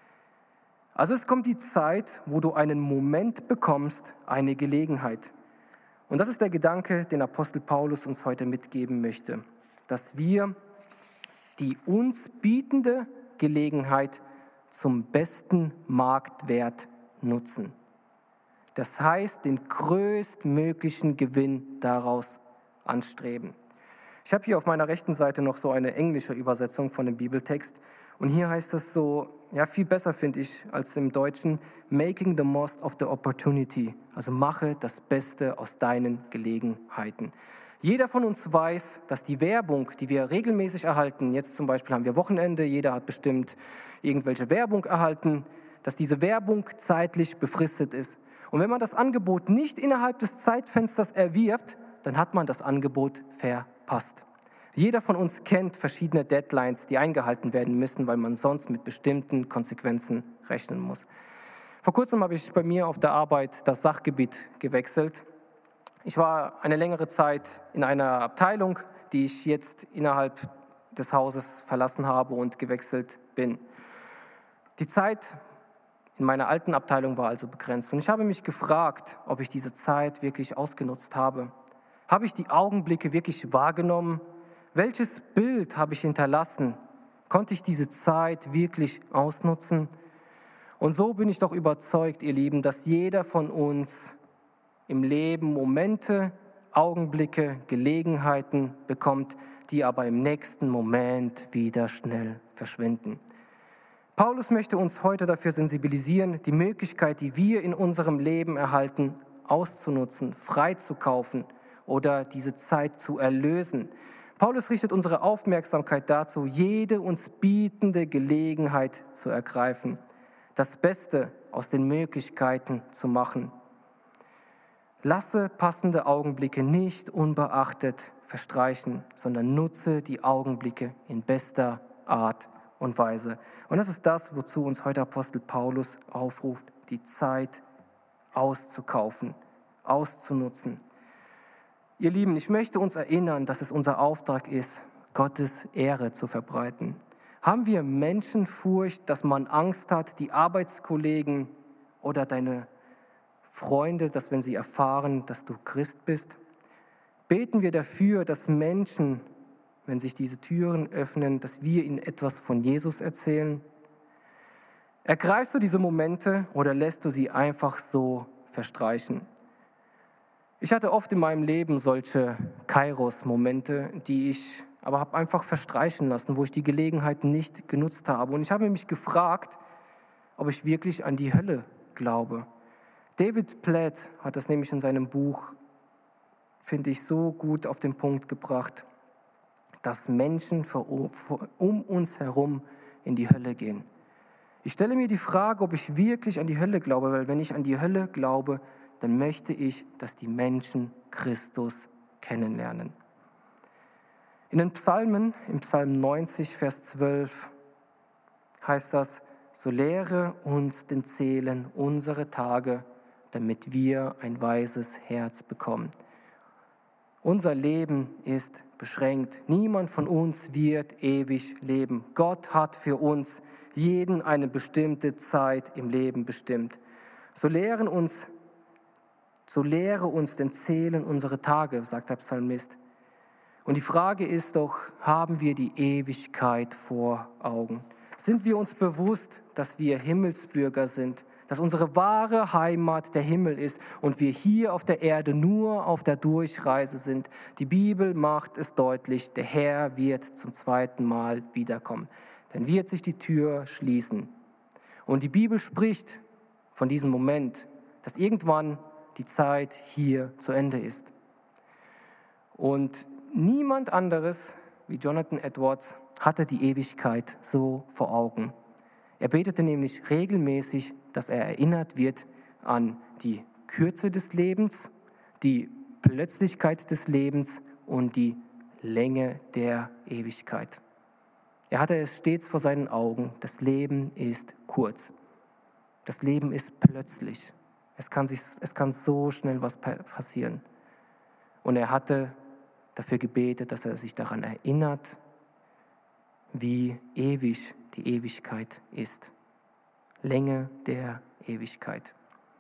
Also es kommt die Zeit, wo du einen Moment bekommst, eine Gelegenheit. Und das ist der Gedanke, den Apostel Paulus uns heute mitgeben möchte, dass wir die uns bietende Gelegenheit zum besten Marktwert nutzen. Das heißt, den größtmöglichen Gewinn daraus anstreben. Ich habe hier auf meiner rechten Seite noch so eine englische Übersetzung von dem Bibeltext. Und hier heißt es so, ja viel besser finde ich als im Deutschen, making the most of the opportunity. Also mache das Beste aus deinen Gelegenheiten. Jeder von uns weiß, dass die Werbung, die wir regelmäßig erhalten, jetzt zum Beispiel haben wir Wochenende, jeder hat bestimmt irgendwelche Werbung erhalten, dass diese Werbung zeitlich befristet ist. Und wenn man das Angebot nicht innerhalb des Zeitfensters erwirbt, dann hat man das Angebot verpasst. Jeder von uns kennt verschiedene Deadlines, die eingehalten werden müssen, weil man sonst mit bestimmten Konsequenzen rechnen muss. Vor kurzem habe ich bei mir auf der Arbeit das Sachgebiet gewechselt. Ich war eine längere Zeit in einer Abteilung, die ich jetzt innerhalb des Hauses verlassen habe und gewechselt bin. Die Zeit in meiner alten Abteilung war also begrenzt und ich habe mich gefragt, ob ich diese Zeit wirklich ausgenutzt habe. Habe ich die Augenblicke wirklich wahrgenommen? Welches Bild habe ich hinterlassen? Konnte ich diese Zeit wirklich ausnutzen? Und so bin ich doch überzeugt, ihr Lieben, dass jeder von uns im Leben Momente, Augenblicke, Gelegenheiten bekommt, die aber im nächsten Moment wieder schnell verschwinden. Paulus möchte uns heute dafür sensibilisieren, die Möglichkeit, die wir in unserem Leben erhalten, auszunutzen, freizukaufen oder diese Zeit zu erlösen. Paulus richtet unsere Aufmerksamkeit dazu, jede uns bietende Gelegenheit zu ergreifen, das Beste aus den Möglichkeiten zu machen. Lasse passende Augenblicke nicht unbeachtet verstreichen, sondern nutze die Augenblicke in bester Art und Weise. Und das ist das, wozu uns heute Apostel Paulus aufruft, die Zeit auszukaufen, auszunutzen. Ihr Lieben, ich möchte uns erinnern, dass es unser Auftrag ist, Gottes Ehre zu verbreiten. Haben wir Menschenfurcht, dass man Angst hat, die Arbeitskollegen oder deine Freunde, dass wenn sie erfahren, dass du Christ bist? Beten wir dafür, dass Menschen, wenn sich diese Türen öffnen, dass wir ihnen etwas von Jesus erzählen? Ergreifst du diese Momente oder lässt du sie einfach so verstreichen? Ich hatte oft in meinem Leben solche Kairos-Momente, die ich aber habe einfach verstreichen lassen, wo ich die Gelegenheit nicht genutzt habe. Und ich habe mich gefragt, ob ich wirklich an die Hölle glaube. David Platt hat das nämlich in seinem Buch, finde ich, so gut auf den Punkt gebracht, dass Menschen um uns herum in die Hölle gehen. Ich stelle mir die Frage, ob ich wirklich an die Hölle glaube, weil wenn ich an die Hölle glaube, dann möchte ich, dass die Menschen Christus kennenlernen. In den Psalmen, im Psalm neunzig, Vers zwölf, heißt das, so lehre uns den Zählen unsere Tage, damit wir ein weises Herz bekommen. Unser Leben ist beschränkt. Niemand von uns wird ewig leben. Gott hat für uns jeden eine bestimmte Zeit im Leben bestimmt. So lehren uns So lehre uns den Zählen unsere Tage, sagt der Psalmist. Und die Frage ist doch, haben wir die Ewigkeit vor Augen? Sind wir uns bewusst, dass wir Himmelsbürger sind, dass unsere wahre Heimat der Himmel ist und wir hier auf der Erde nur auf der Durchreise sind? Die Bibel macht es deutlich, der Herr wird zum zweiten Mal wiederkommen. Dann wird sich die Tür schließen. Und die Bibel spricht von diesem Moment, dass irgendwann die Zeit hier zu Ende ist. Und niemand anderes wie Jonathan Edwards hatte die Ewigkeit so vor Augen. Er betete nämlich regelmäßig, dass er erinnert wird an die Kürze des Lebens, die Plötzlichkeit des Lebens und die Länge der Ewigkeit. Er hatte es stets vor seinen Augen, das Leben ist kurz. Das Leben ist plötzlich. Es kann, sich, es kann so schnell was passieren. Und er hatte dafür gebetet, dass er sich daran erinnert, wie ewig die Ewigkeit ist. Länge der Ewigkeit.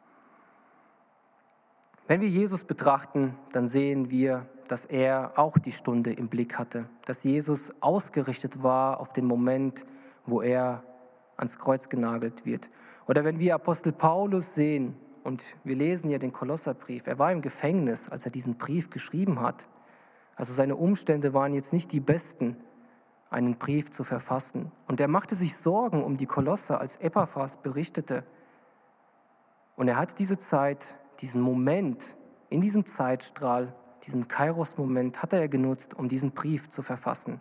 Wenn wir Jesus betrachten, dann sehen wir, dass er auch die Stunde im Blick hatte, dass Jesus ausgerichtet war auf den Moment, wo er ans Kreuz genagelt wird. Oder wenn wir Apostel Paulus sehen, und wir lesen ja den Kolosserbrief, er war im Gefängnis, als er diesen Brief geschrieben hat. Also seine Umstände waren jetzt nicht die besten, einen Brief zu verfassen. Und er machte sich Sorgen um die Kolosser, als Epaphras berichtete. Und er hat diese Zeit, diesen Moment, in diesem Zeitstrahl, diesen Kairos-Moment hat er genutzt, um diesen Brief zu verfassen.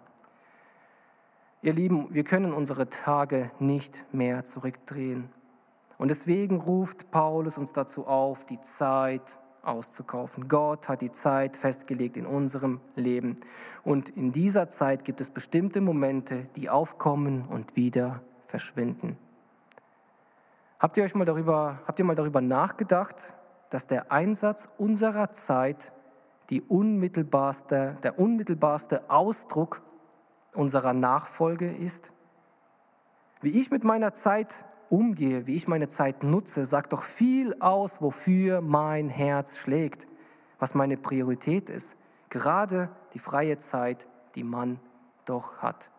Ihr Lieben, wir können unsere Tage nicht mehr zurückdrehen. Und deswegen ruft Paulus uns dazu auf, die Zeit auszukaufen. Gott hat die Zeit festgelegt in unserem Leben. Und in dieser Zeit gibt es bestimmte Momente, die aufkommen und wieder verschwinden. Habt ihr euch mal darüber, habt ihr mal darüber nachgedacht, dass der Einsatz unserer Zeit die unmittelbarste, der unmittelbarste Ausdruck unserer Nachfolge ist? Wie ich mit meiner Zeit umgehe, wie ich meine Zeit nutze, sagt doch viel aus, wofür mein Herz schlägt, was meine Priorität ist. Gerade die freie Zeit, die man doch hat.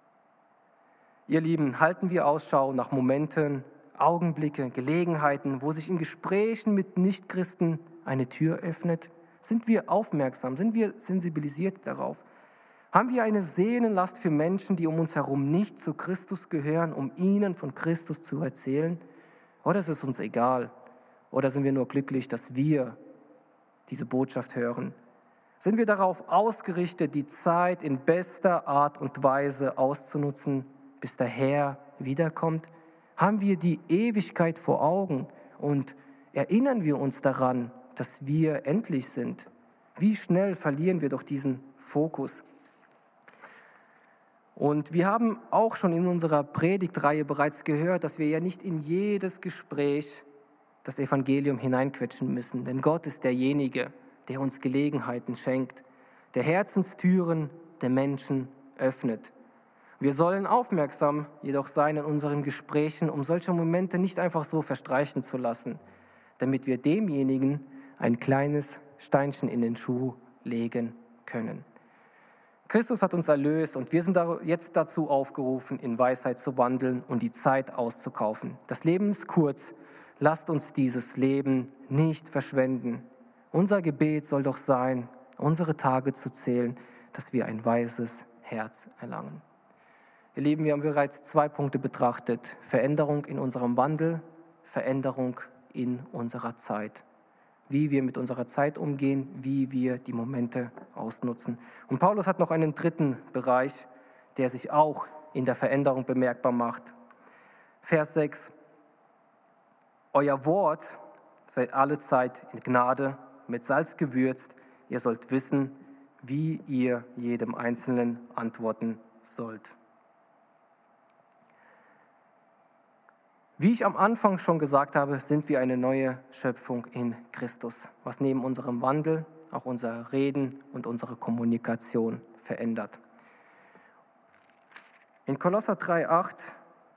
Ihr Lieben, halten wir Ausschau nach Momenten, Augenblicke, Gelegenheiten, wo sich in Gesprächen mit Nichtchristen eine Tür öffnet? Sind wir aufmerksam? Sind wir sensibilisiert darauf? Haben wir eine Sehnenlast für Menschen, die um uns herum nicht zu Christus gehören, um ihnen von Christus zu erzählen? Oder ist es uns egal? Oder sind wir nur glücklich, dass wir diese Botschaft hören? Sind wir darauf ausgerichtet, die Zeit in bester Art und Weise auszunutzen, bis der Herr wiederkommt? Haben wir die Ewigkeit vor Augen und erinnern wir uns daran, dass wir endlich sind? Wie schnell verlieren wir doch diesen Fokus? Und wir haben auch schon in unserer Predigtreihe bereits gehört, dass wir ja nicht in jedes Gespräch das Evangelium hineinquetschen müssen. Denn Gott ist derjenige, der uns Gelegenheiten schenkt, der Herzenstüren der Menschen öffnet. Wir sollen aufmerksam jedoch sein in unseren Gesprächen, um solche Momente nicht einfach so verstreichen zu lassen, damit wir demjenigen ein kleines Steinchen in den Schuh legen können. Christus hat uns erlöst und wir sind jetzt dazu aufgerufen, in Weisheit zu wandeln und die Zeit auszukaufen. Das Leben ist kurz. Lasst uns dieses Leben nicht verschwenden. Unser Gebet soll doch sein, unsere Tage zu zählen, dass wir ein weises Herz erlangen. Ihr Lieben, wir haben bereits zwei Punkte betrachtet. Veränderung in unserem Wandel, Veränderung in unserer Zeit. Wie wir mit unserer Zeit umgehen, wie wir die Momente ausnutzen. Und Paulus hat noch einen dritten Bereich, der sich auch in der Veränderung bemerkbar macht. Vers sechs. Euer Wort sei allezeit in Gnade, mit Salz gewürzt. Ihr sollt wissen, wie ihr jedem Einzelnen antworten sollt. Wie ich am Anfang schon gesagt habe, sind wir eine neue Schöpfung in Christus, was neben unserem Wandel auch unser Reden und unsere Kommunikation verändert. In Kolosser drei acht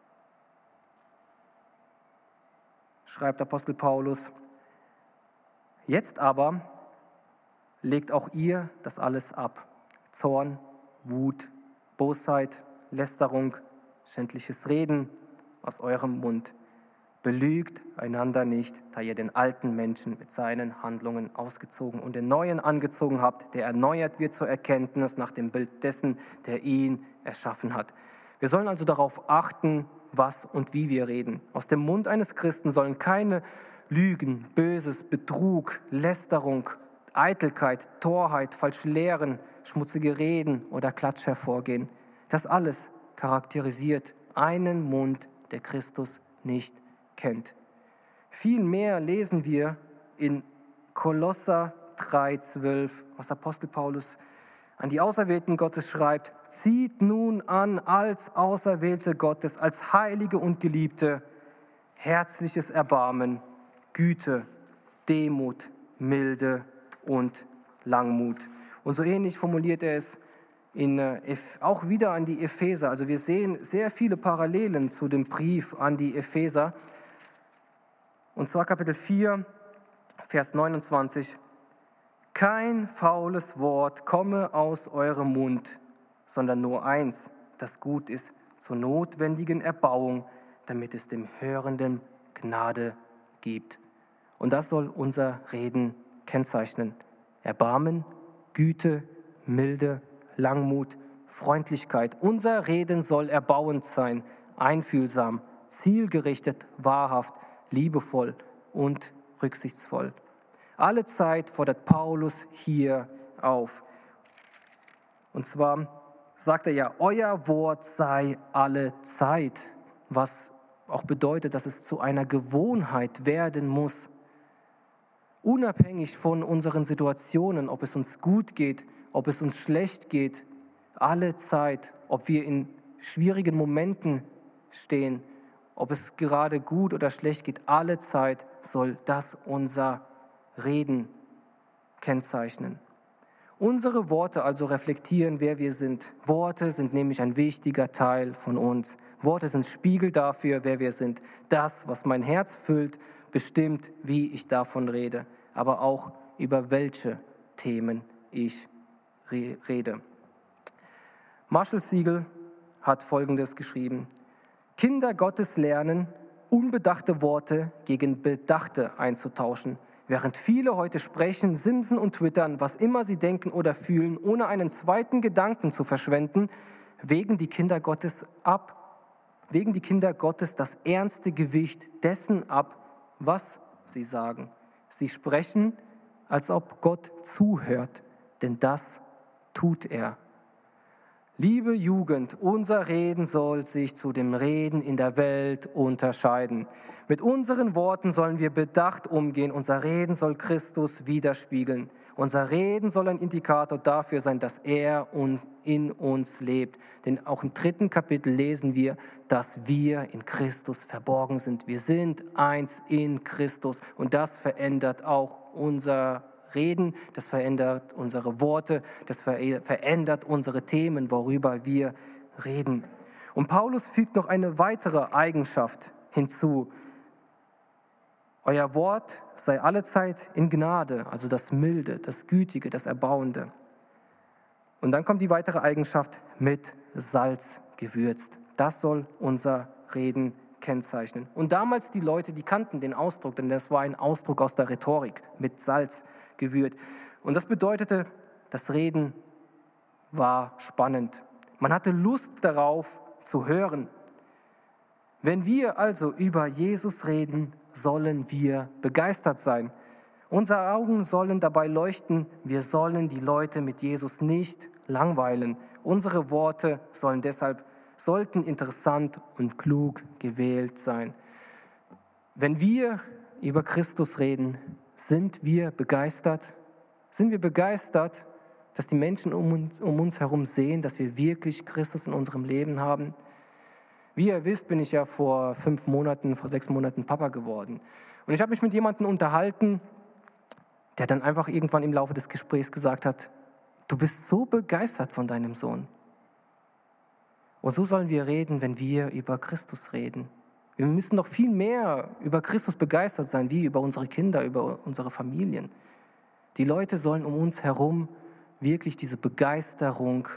schreibt Apostel Paulus: Jetzt aber legt auch ihr das alles ab: Zorn, Wut, Bosheit, Lästerung, schändliches Reden aus eurem Mund. Belügt einander nicht, da ihr den alten Menschen mit seinen Handlungen ausgezogen und den neuen angezogen habt, der erneuert wird zur Erkenntnis nach dem Bild dessen, der ihn erschaffen hat. Wir sollen also darauf achten, was und wie wir reden. Aus dem Mund eines Christen sollen keine Lügen, Böses, Betrug, Lästerung, Eitelkeit, Torheit, falsche Lehren, schmutzige Reden oder Klatsch hervorgehen. Das alles charakterisiert einen Mund, der Christus nicht kennt. Vielmehr lesen wir in Kolosser drei zwölf, was Apostel Paulus an die Auserwählten Gottes schreibt: Zieht nun an als Auserwählte Gottes, als Heilige und Geliebte, herzliches Erbarmen, Güte, Demut, Milde und Langmut. Und so ähnlich formuliert er es in, auch wieder an die Epheser. Also wir sehen sehr viele Parallelen zu dem Brief an die Epheser. Und zwar Kapitel vier, Vers neunundzwanzig. Kein faules Wort komme aus eurem Mund, sondern nur eins, das gut ist, zur notwendigen Erbauung, damit es dem Hörenden Gnade gibt. Und das soll unser Reden kennzeichnen. Erbarmen, Güte, Milde, Langmut, Freundlichkeit. Unser Reden soll erbauend sein, einfühlsam, zielgerichtet, wahrhaft, liebevoll und rücksichtsvoll. Alle Zeit fordert Paulus hier auf. Und zwar sagt er ja, euer Wort sei alle Zeit, was auch bedeutet, dass es zu einer Gewohnheit werden muss. Unabhängig von unseren Situationen, ob es uns gut geht, ob es uns schlecht geht, alle Zeit, ob wir in schwierigen Momenten stehen, ob es gerade gut oder schlecht geht, alle Zeit soll das unser Reden kennzeichnen. Unsere Worte also reflektieren, wer wir sind. Worte sind nämlich ein wichtiger Teil von uns. Worte sind Spiegel dafür, wer wir sind. Das, was mein Herz füllt, bestimmt, wie ich davon rede, aber auch über welche Themen ich rede. Marshall Siegel hat Folgendes geschrieben: Kinder Gottes lernen, unbedachte Worte gegen bedachte einzutauschen. Während viele heute sprechen, simsen und twittern, was immer sie denken oder fühlen, ohne einen zweiten Gedanken zu verschwenden, wägen die Kinder Gottes ab, wägen die Kinder Gottes das ernste Gewicht dessen ab, was sie sagen. Sie sprechen, als ob Gott zuhört, denn das tut er. Liebe Jugend, unser Reden soll sich zu dem Reden in der Welt unterscheiden. Mit unseren Worten sollen wir bedacht umgehen. Unser Reden soll Christus widerspiegeln. Unser Reden soll ein Indikator dafür sein, dass er in uns lebt. Denn auch im dritten Kapitel lesen wir, dass wir in Christus verborgen sind. Wir sind eins in Christus und das verändert auch unser Reden, das verändert unsere Worte, das verändert unsere Themen, worüber wir reden. Und Paulus fügt noch eine weitere Eigenschaft hinzu. Euer Wort sei allezeit in Gnade, also das Milde, das Gütige, das Erbauende. Und dann kommt die weitere Eigenschaft: mit Salz gewürzt. Das soll unser Reden kennzeichnen. Und damals die Leute, die kannten den Ausdruck, denn das war ein Ausdruck aus der Rhetorik, mit Salz gewürzt. Und das bedeutete, das Reden war spannend. Man hatte Lust darauf zu hören. Wenn wir also über Jesus reden, sollen wir begeistert sein. Unsere Augen sollen dabei leuchten. Wir sollen die Leute mit Jesus nicht langweilen. Unsere Worte sollen deshalb, sollten interessant und klug gewählt sein. Wenn wir über Christus reden, sind wir begeistert? Sind wir begeistert, dass die Menschen um uns, um uns herum sehen, dass wir wirklich Christus in unserem Leben haben? Wie ihr wisst, bin ich ja vor fünf Monaten, vor sechs Monaten Papa geworden. Und ich habe mich mit jemandem unterhalten, der dann einfach irgendwann im Laufe des Gesprächs gesagt hat: Du bist so begeistert von deinem Sohn. Und so sollen wir reden, wenn wir über Christus reden. Wir müssen noch viel mehr über Christus begeistert sein, wie über unsere Kinder, über unsere Familien. Die Leute sollen um uns herum wirklich diese Begeisterung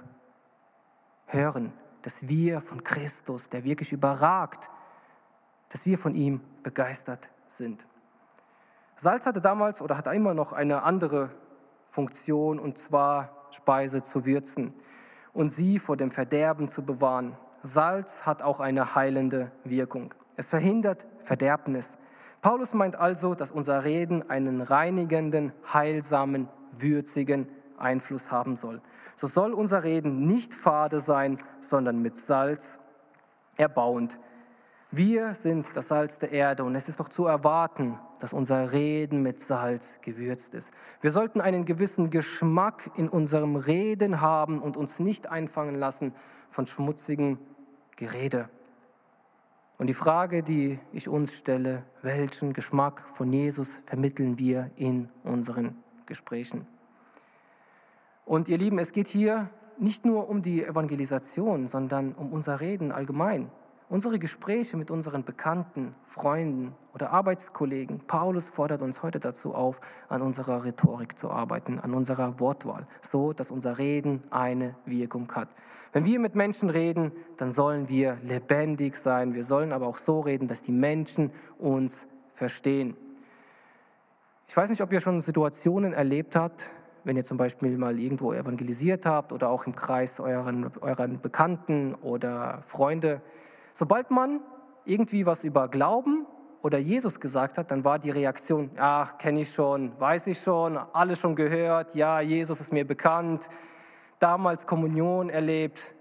hören, dass wir von Christus, der wirklich überragt, dass wir von ihm begeistert sind. Salz hatte damals oder hat immer noch eine andere Funktion, und zwar Speise zu würzen und sie vor dem Verderben zu bewahren. Salz hat auch eine heilende Wirkung. Es verhindert Verderbnis. Paulus meint also, dass unser Reden einen reinigenden, heilsamen, würzigen Einfluss haben soll. So soll unser Reden nicht fade sein, sondern mit Salz erbauend. Wir sind das Salz der Erde und es ist doch zu erwarten, dass unser Reden mit Salz gewürzt ist. Wir sollten einen gewissen Geschmack in unserem Reden haben und uns nicht einfangen lassen von schmutzigem Gerede. Und die Frage, die ich uns stelle, welchen Geschmack von Jesus vermitteln wir in unseren Gesprächen? Und ihr Lieben, es geht hier nicht nur um die Evangelisation, sondern um unser Reden allgemein. Unsere Gespräche mit unseren Bekannten, Freunden oder Arbeitskollegen. Paulus fordert uns heute dazu auf, an unserer Rhetorik zu arbeiten, an unserer Wortwahl, so dass unser Reden eine Wirkung hat. Wenn wir mit Menschen reden, dann sollen wir lebendig sein. Wir sollen aber auch so reden, dass die Menschen uns verstehen. Ich weiß nicht, ob ihr schon Situationen erlebt habt, wenn ihr zum Beispiel mal irgendwo evangelisiert habt oder auch im Kreis euren, euren Bekannten oder Freunde. Sobald man irgendwie was über Glauben oder Jesus gesagt hat, dann war die Reaktion, ja, kenne ich schon, weiß ich schon, alles schon gehört, ja, Jesus ist mir bekannt, damals Kommunion erlebt.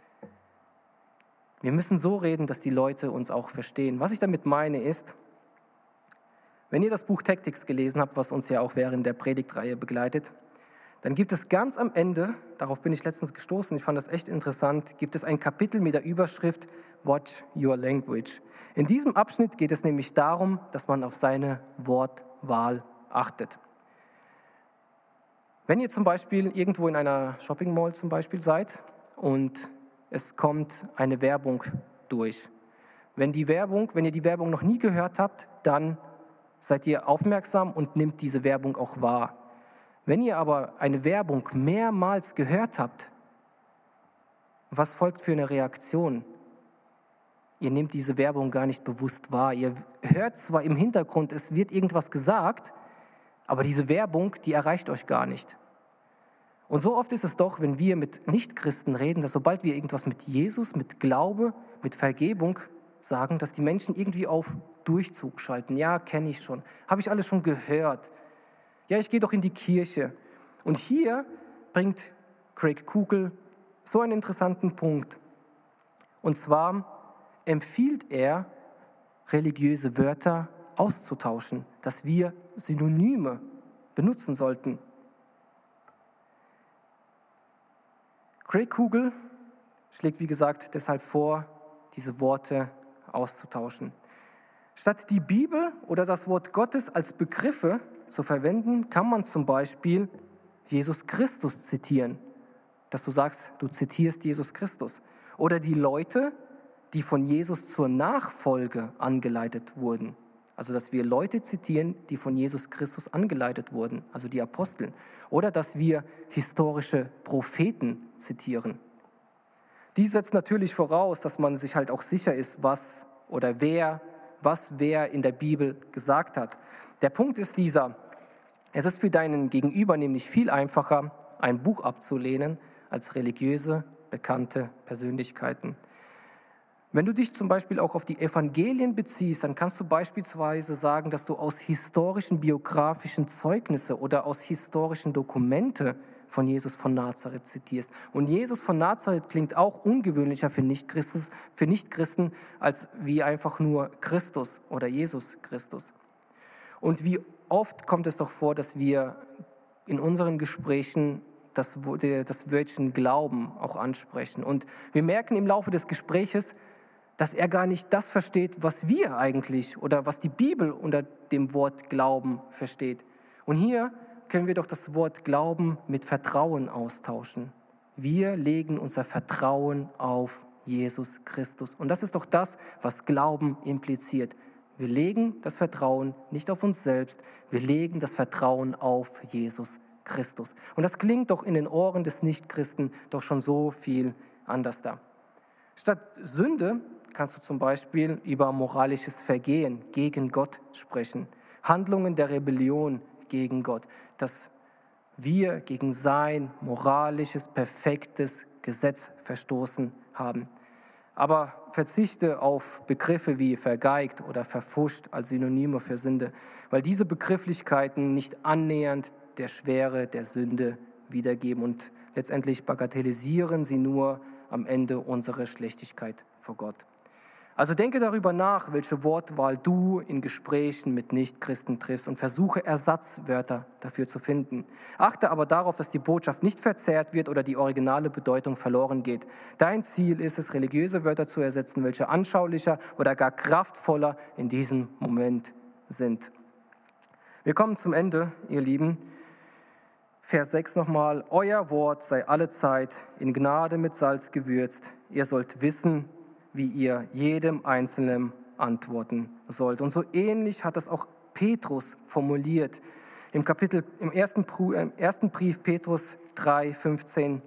Wir müssen so reden, dass die Leute uns auch verstehen. Was ich damit meine ist, wenn ihr das Buch Tactics gelesen habt, was uns ja auch während der Predigtreihe begleitet, dann gibt es ganz am Ende, darauf bin ich letztens gestoßen, ich fand das echt interessant, gibt es ein Kapitel mit der Überschrift Watch Your Language. In diesem Abschnitt geht es nämlich darum, dass man auf seine Wortwahl achtet. Wenn ihr zum Beispiel irgendwo in einer Shopping Mall zum Beispiel seid und es kommt eine Werbung durch. Wenn die Werbung, wenn ihr die Werbung noch nie gehört habt, dann seid ihr aufmerksam und nehmt diese Werbung auch wahr. Wenn ihr aber eine Werbung mehrmals gehört habt, was folgt für eine Reaktion? Ihr nehmt diese Werbung gar nicht bewusst wahr. Ihr hört zwar im Hintergrund, es wird irgendwas gesagt, aber diese Werbung, die erreicht euch gar nicht. Und so oft ist es doch, wenn wir mit Nichtchristen reden, dass sobald wir irgendwas mit Jesus, mit Glaube, mit Vergebung sagen, dass die Menschen irgendwie auf Durchzug schalten. Ja, kenne ich schon, habe ich alles schon gehört. Ja, ich gehe doch in die Kirche. Und hier bringt Craig Kugel so einen interessanten Punkt. Und zwar empfiehlt er, religiöse Wörter auszutauschen, dass wir Synonyme benutzen sollten. Craig Kugel schlägt, wie gesagt, deshalb vor, diese Worte auszutauschen. Statt die Bibel oder das Wort Gottes als Begriffe zu verwenden, kann man zum Beispiel Jesus Christus zitieren, dass du sagst, du zitierst Jesus Christus. Oder die Leute, die von Jesus zur Nachfolge angeleitet wurden. Also, dass wir Leute zitieren, die von Jesus Christus angeleitet wurden, also die Apostel. Oder dass wir historische Propheten zitieren. Dies setzt natürlich voraus, dass man sich halt auch sicher ist, was oder wer, was wer in der Bibel gesagt hat. Der Punkt ist dieser: Es ist für deinen Gegenüber nämlich viel einfacher, ein Buch abzulehnen, als religiöse, bekannte Persönlichkeiten. Wenn du dich zum Beispiel auch auf die Evangelien beziehst, dann kannst du beispielsweise sagen, dass du aus historischen biografischen Zeugnissen oder aus historischen Dokumenten von Jesus von Nazareth zitierst. Und Jesus von Nazareth klingt auch ungewöhnlicher für Nichtchristen, für Nichtchristen als wie einfach nur Christus oder Jesus Christus. Und wie oft kommt es doch vor, dass wir in unseren Gesprächen das, das Wörtchen Glauben auch ansprechen. Und wir merken im Laufe des Gespräches, dass er gar nicht das versteht, was wir eigentlich oder was die Bibel unter dem Wort Glauben versteht. Und hier können wir doch das Wort Glauben mit Vertrauen austauschen. Wir legen unser Vertrauen auf Jesus Christus. Und das ist doch das, was Glauben impliziert. Wir legen das Vertrauen nicht auf uns selbst, wir legen das Vertrauen auf Jesus Christus. Und das klingt doch in den Ohren des Nichtchristen doch schon so viel anders da. Statt Sünde kannst du zum Beispiel über moralisches Vergehen gegen Gott sprechen, Handlungen der Rebellion gegen Gott, dass wir gegen sein moralisches, perfektes Gesetz verstoßen haben. Aber verzichte auf Begriffe wie vergeigt oder verpfuscht als Synonyme für Sünde, weil diese Begrifflichkeiten nicht annähernd der Schwere der Sünde wiedergeben und letztendlich bagatellisieren sie nur am Ende unsere Schlechtigkeit vor Gott. Also denke darüber nach, welche Wortwahl du in Gesprächen mit Nichtchristen triffst und versuche Ersatzwörter dafür zu finden. Achte aber darauf, dass die Botschaft nicht verzerrt wird oder die originale Bedeutung verloren geht. Dein Ziel ist es, religiöse Wörter zu ersetzen, welche anschaulicher oder gar kraftvoller in diesem Moment sind. Wir kommen zum Ende, ihr Lieben. Vers sechs nochmal. Euer Wort sei allezeit in Gnade mit Salz gewürzt. Ihr sollt wissen, wie ihr jedem Einzelnen antworten sollt. Und so ähnlich hat das auch Petrus formuliert im Kapitel, im ersten, im ersten Brief Petrus drei, fünfzehn.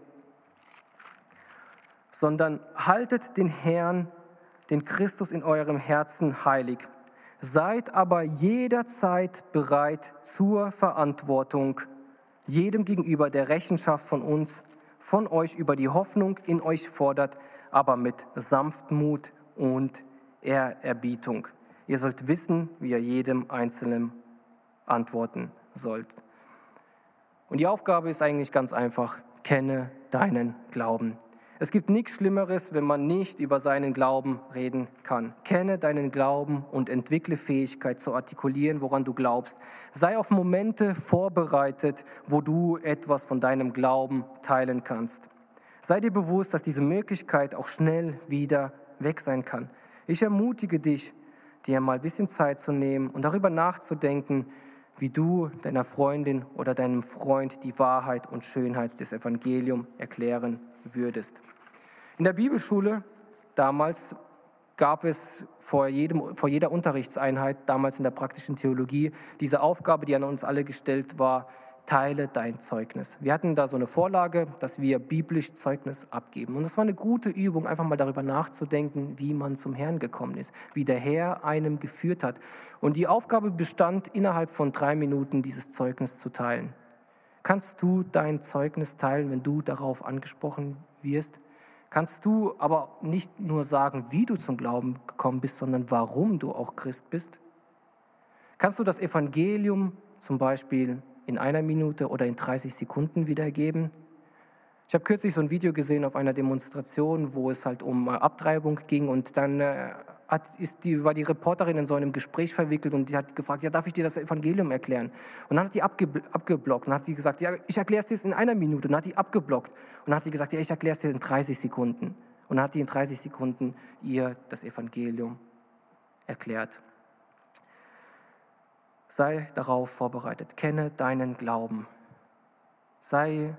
Sondern haltet den Herrn, den Christus in eurem Herzen heilig. Seid aber jederzeit bereit zur Verantwortung, jedem gegenüber, der Rechenschaft von uns, von euch über die Hoffnung in euch fordert, aber mit Sanftmut und Ehrerbietung. Ihr sollt wissen, wie ihr jedem Einzelnen antworten sollt. Und die Aufgabe ist eigentlich ganz einfach: Kenne deinen Glauben. Es gibt nichts Schlimmeres, wenn man nicht über seinen Glauben reden kann. Kenne deinen Glauben und entwickle Fähigkeit zu artikulieren, woran du glaubst. Sei auf Momente vorbereitet, wo du etwas von deinem Glauben teilen kannst. Sei dir bewusst, dass diese Möglichkeit auch schnell wieder weg sein kann. Ich ermutige dich, dir mal ein bisschen Zeit zu nehmen und darüber nachzudenken, wie du deiner Freundin oder deinem Freund die Wahrheit und Schönheit des Evangeliums erklären würdest. In der Bibelschule damals gab es vor, jedem, vor jeder Unterrichtseinheit, damals in der praktischen Theologie, diese Aufgabe, die an uns alle gestellt war: Teile dein Zeugnis. Wir hatten da so eine Vorlage, dass wir biblisch Zeugnis abgeben. Und es war eine gute Übung, einfach mal darüber nachzudenken, wie man zum Herrn gekommen ist, wie der Herr einem geführt hat. Und die Aufgabe bestand, innerhalb von drei Minuten dieses Zeugnis zu teilen. Kannst du dein Zeugnis teilen, wenn du darauf angesprochen wirst? Kannst du aber nicht nur sagen, wie du zum Glauben gekommen bist, sondern warum du auch Christ bist? Kannst du das Evangelium zum Beispiel in einer Minute oder in dreißig Sekunden wiedergeben? Ich habe kürzlich so ein Video gesehen auf einer Demonstration, wo es halt um Abtreibung ging, und dann äh, hat, ist die, war die Reporterin in so einem Gespräch verwickelt und die hat gefragt, ja, darf ich dir das Evangelium erklären? Und dann hat die abge, abgeblockt und hat die gesagt, ja, ich erkläre es dir in einer Minute. Und dann hat die abgeblockt und dann hat die gesagt, ja, ich erkläre es dir in dreißig Sekunden. Und dann hat die in dreißig Sekunden ihr das Evangelium erklärt. Sei darauf vorbereitet. Kenne deinen Glauben. Sei,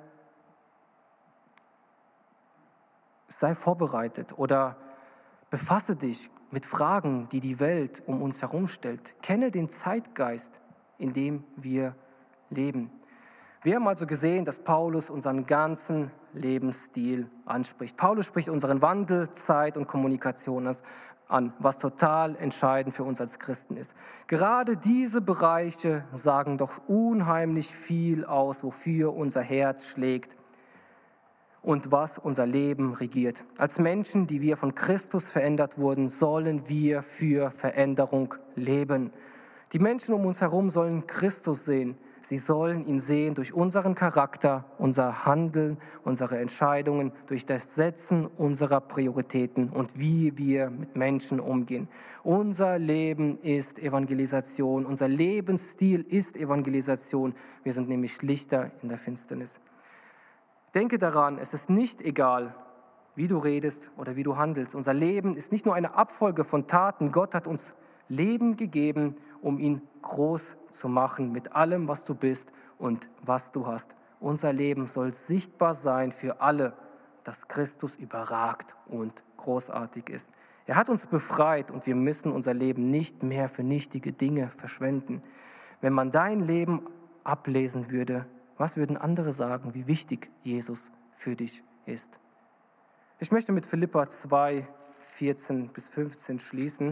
sei vorbereitet oder befasse dich mit Fragen, die die Welt um uns herum stellt. Kenne den Zeitgeist, in dem wir leben. Wir haben also gesehen, dass Paulus unseren ganzen Lebensstil anspricht. Paulus spricht unseren Wandel, Zeit und Kommunikation an, was total entscheidend für uns als Christen ist. Gerade diese Bereiche sagen doch unheimlich viel aus, wofür unser Herz schlägt und was unser Leben regiert. Als Menschen, die wir von Christus verändert wurden, sollen wir für Veränderung leben. Die Menschen um uns herum sollen Christus sehen. Sie sollen ihn sehen durch unseren Charakter, unser Handeln, unsere Entscheidungen, durch das Setzen unserer Prioritäten und wie wir mit Menschen umgehen. Unser Leben ist Evangelisation, unser Lebensstil ist Evangelisation. Wir sind nämlich Lichter in der Finsternis. Denke daran, es ist nicht egal, wie du redest oder wie du handelst. Unser Leben ist nicht nur eine Abfolge von Taten. Gott hat uns Leben gegeben, um ihn groß zu machen mit allem, was du bist und was du hast. Unser Leben soll sichtbar sein für alle, dass Christus überragt und großartig ist. Er hat uns befreit und wir müssen unser Leben nicht mehr für nichtige Dinge verschwenden. Wenn man dein Leben ablesen würde, was würden andere sagen, wie wichtig Jesus für dich ist? Ich möchte mit Philipper zwei, vierzehn bis fünfzehn schließen.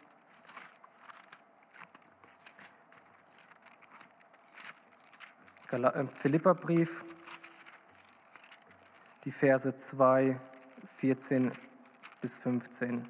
Philipperbrief, die Verse zwei, vierzehn bis fünfzehn.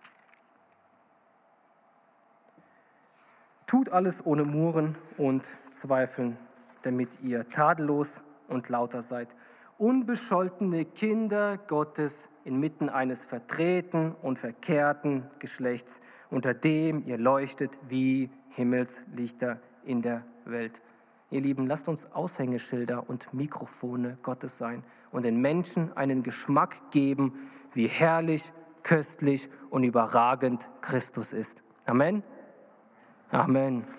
Tut alles ohne Murren und Zweifeln, damit ihr tadellos und lauter seid, unbescholtene Kinder Gottes inmitten eines verdrehten und verkehrten Geschlechts, unter dem ihr leuchtet wie Himmelslichter in der Welt. Ihr Lieben, lasst uns Aushängeschilder und Mikrofone Gottes sein und den Menschen einen Geschmack geben, wie herrlich, köstlich und überragend Christus ist. Amen. Amen.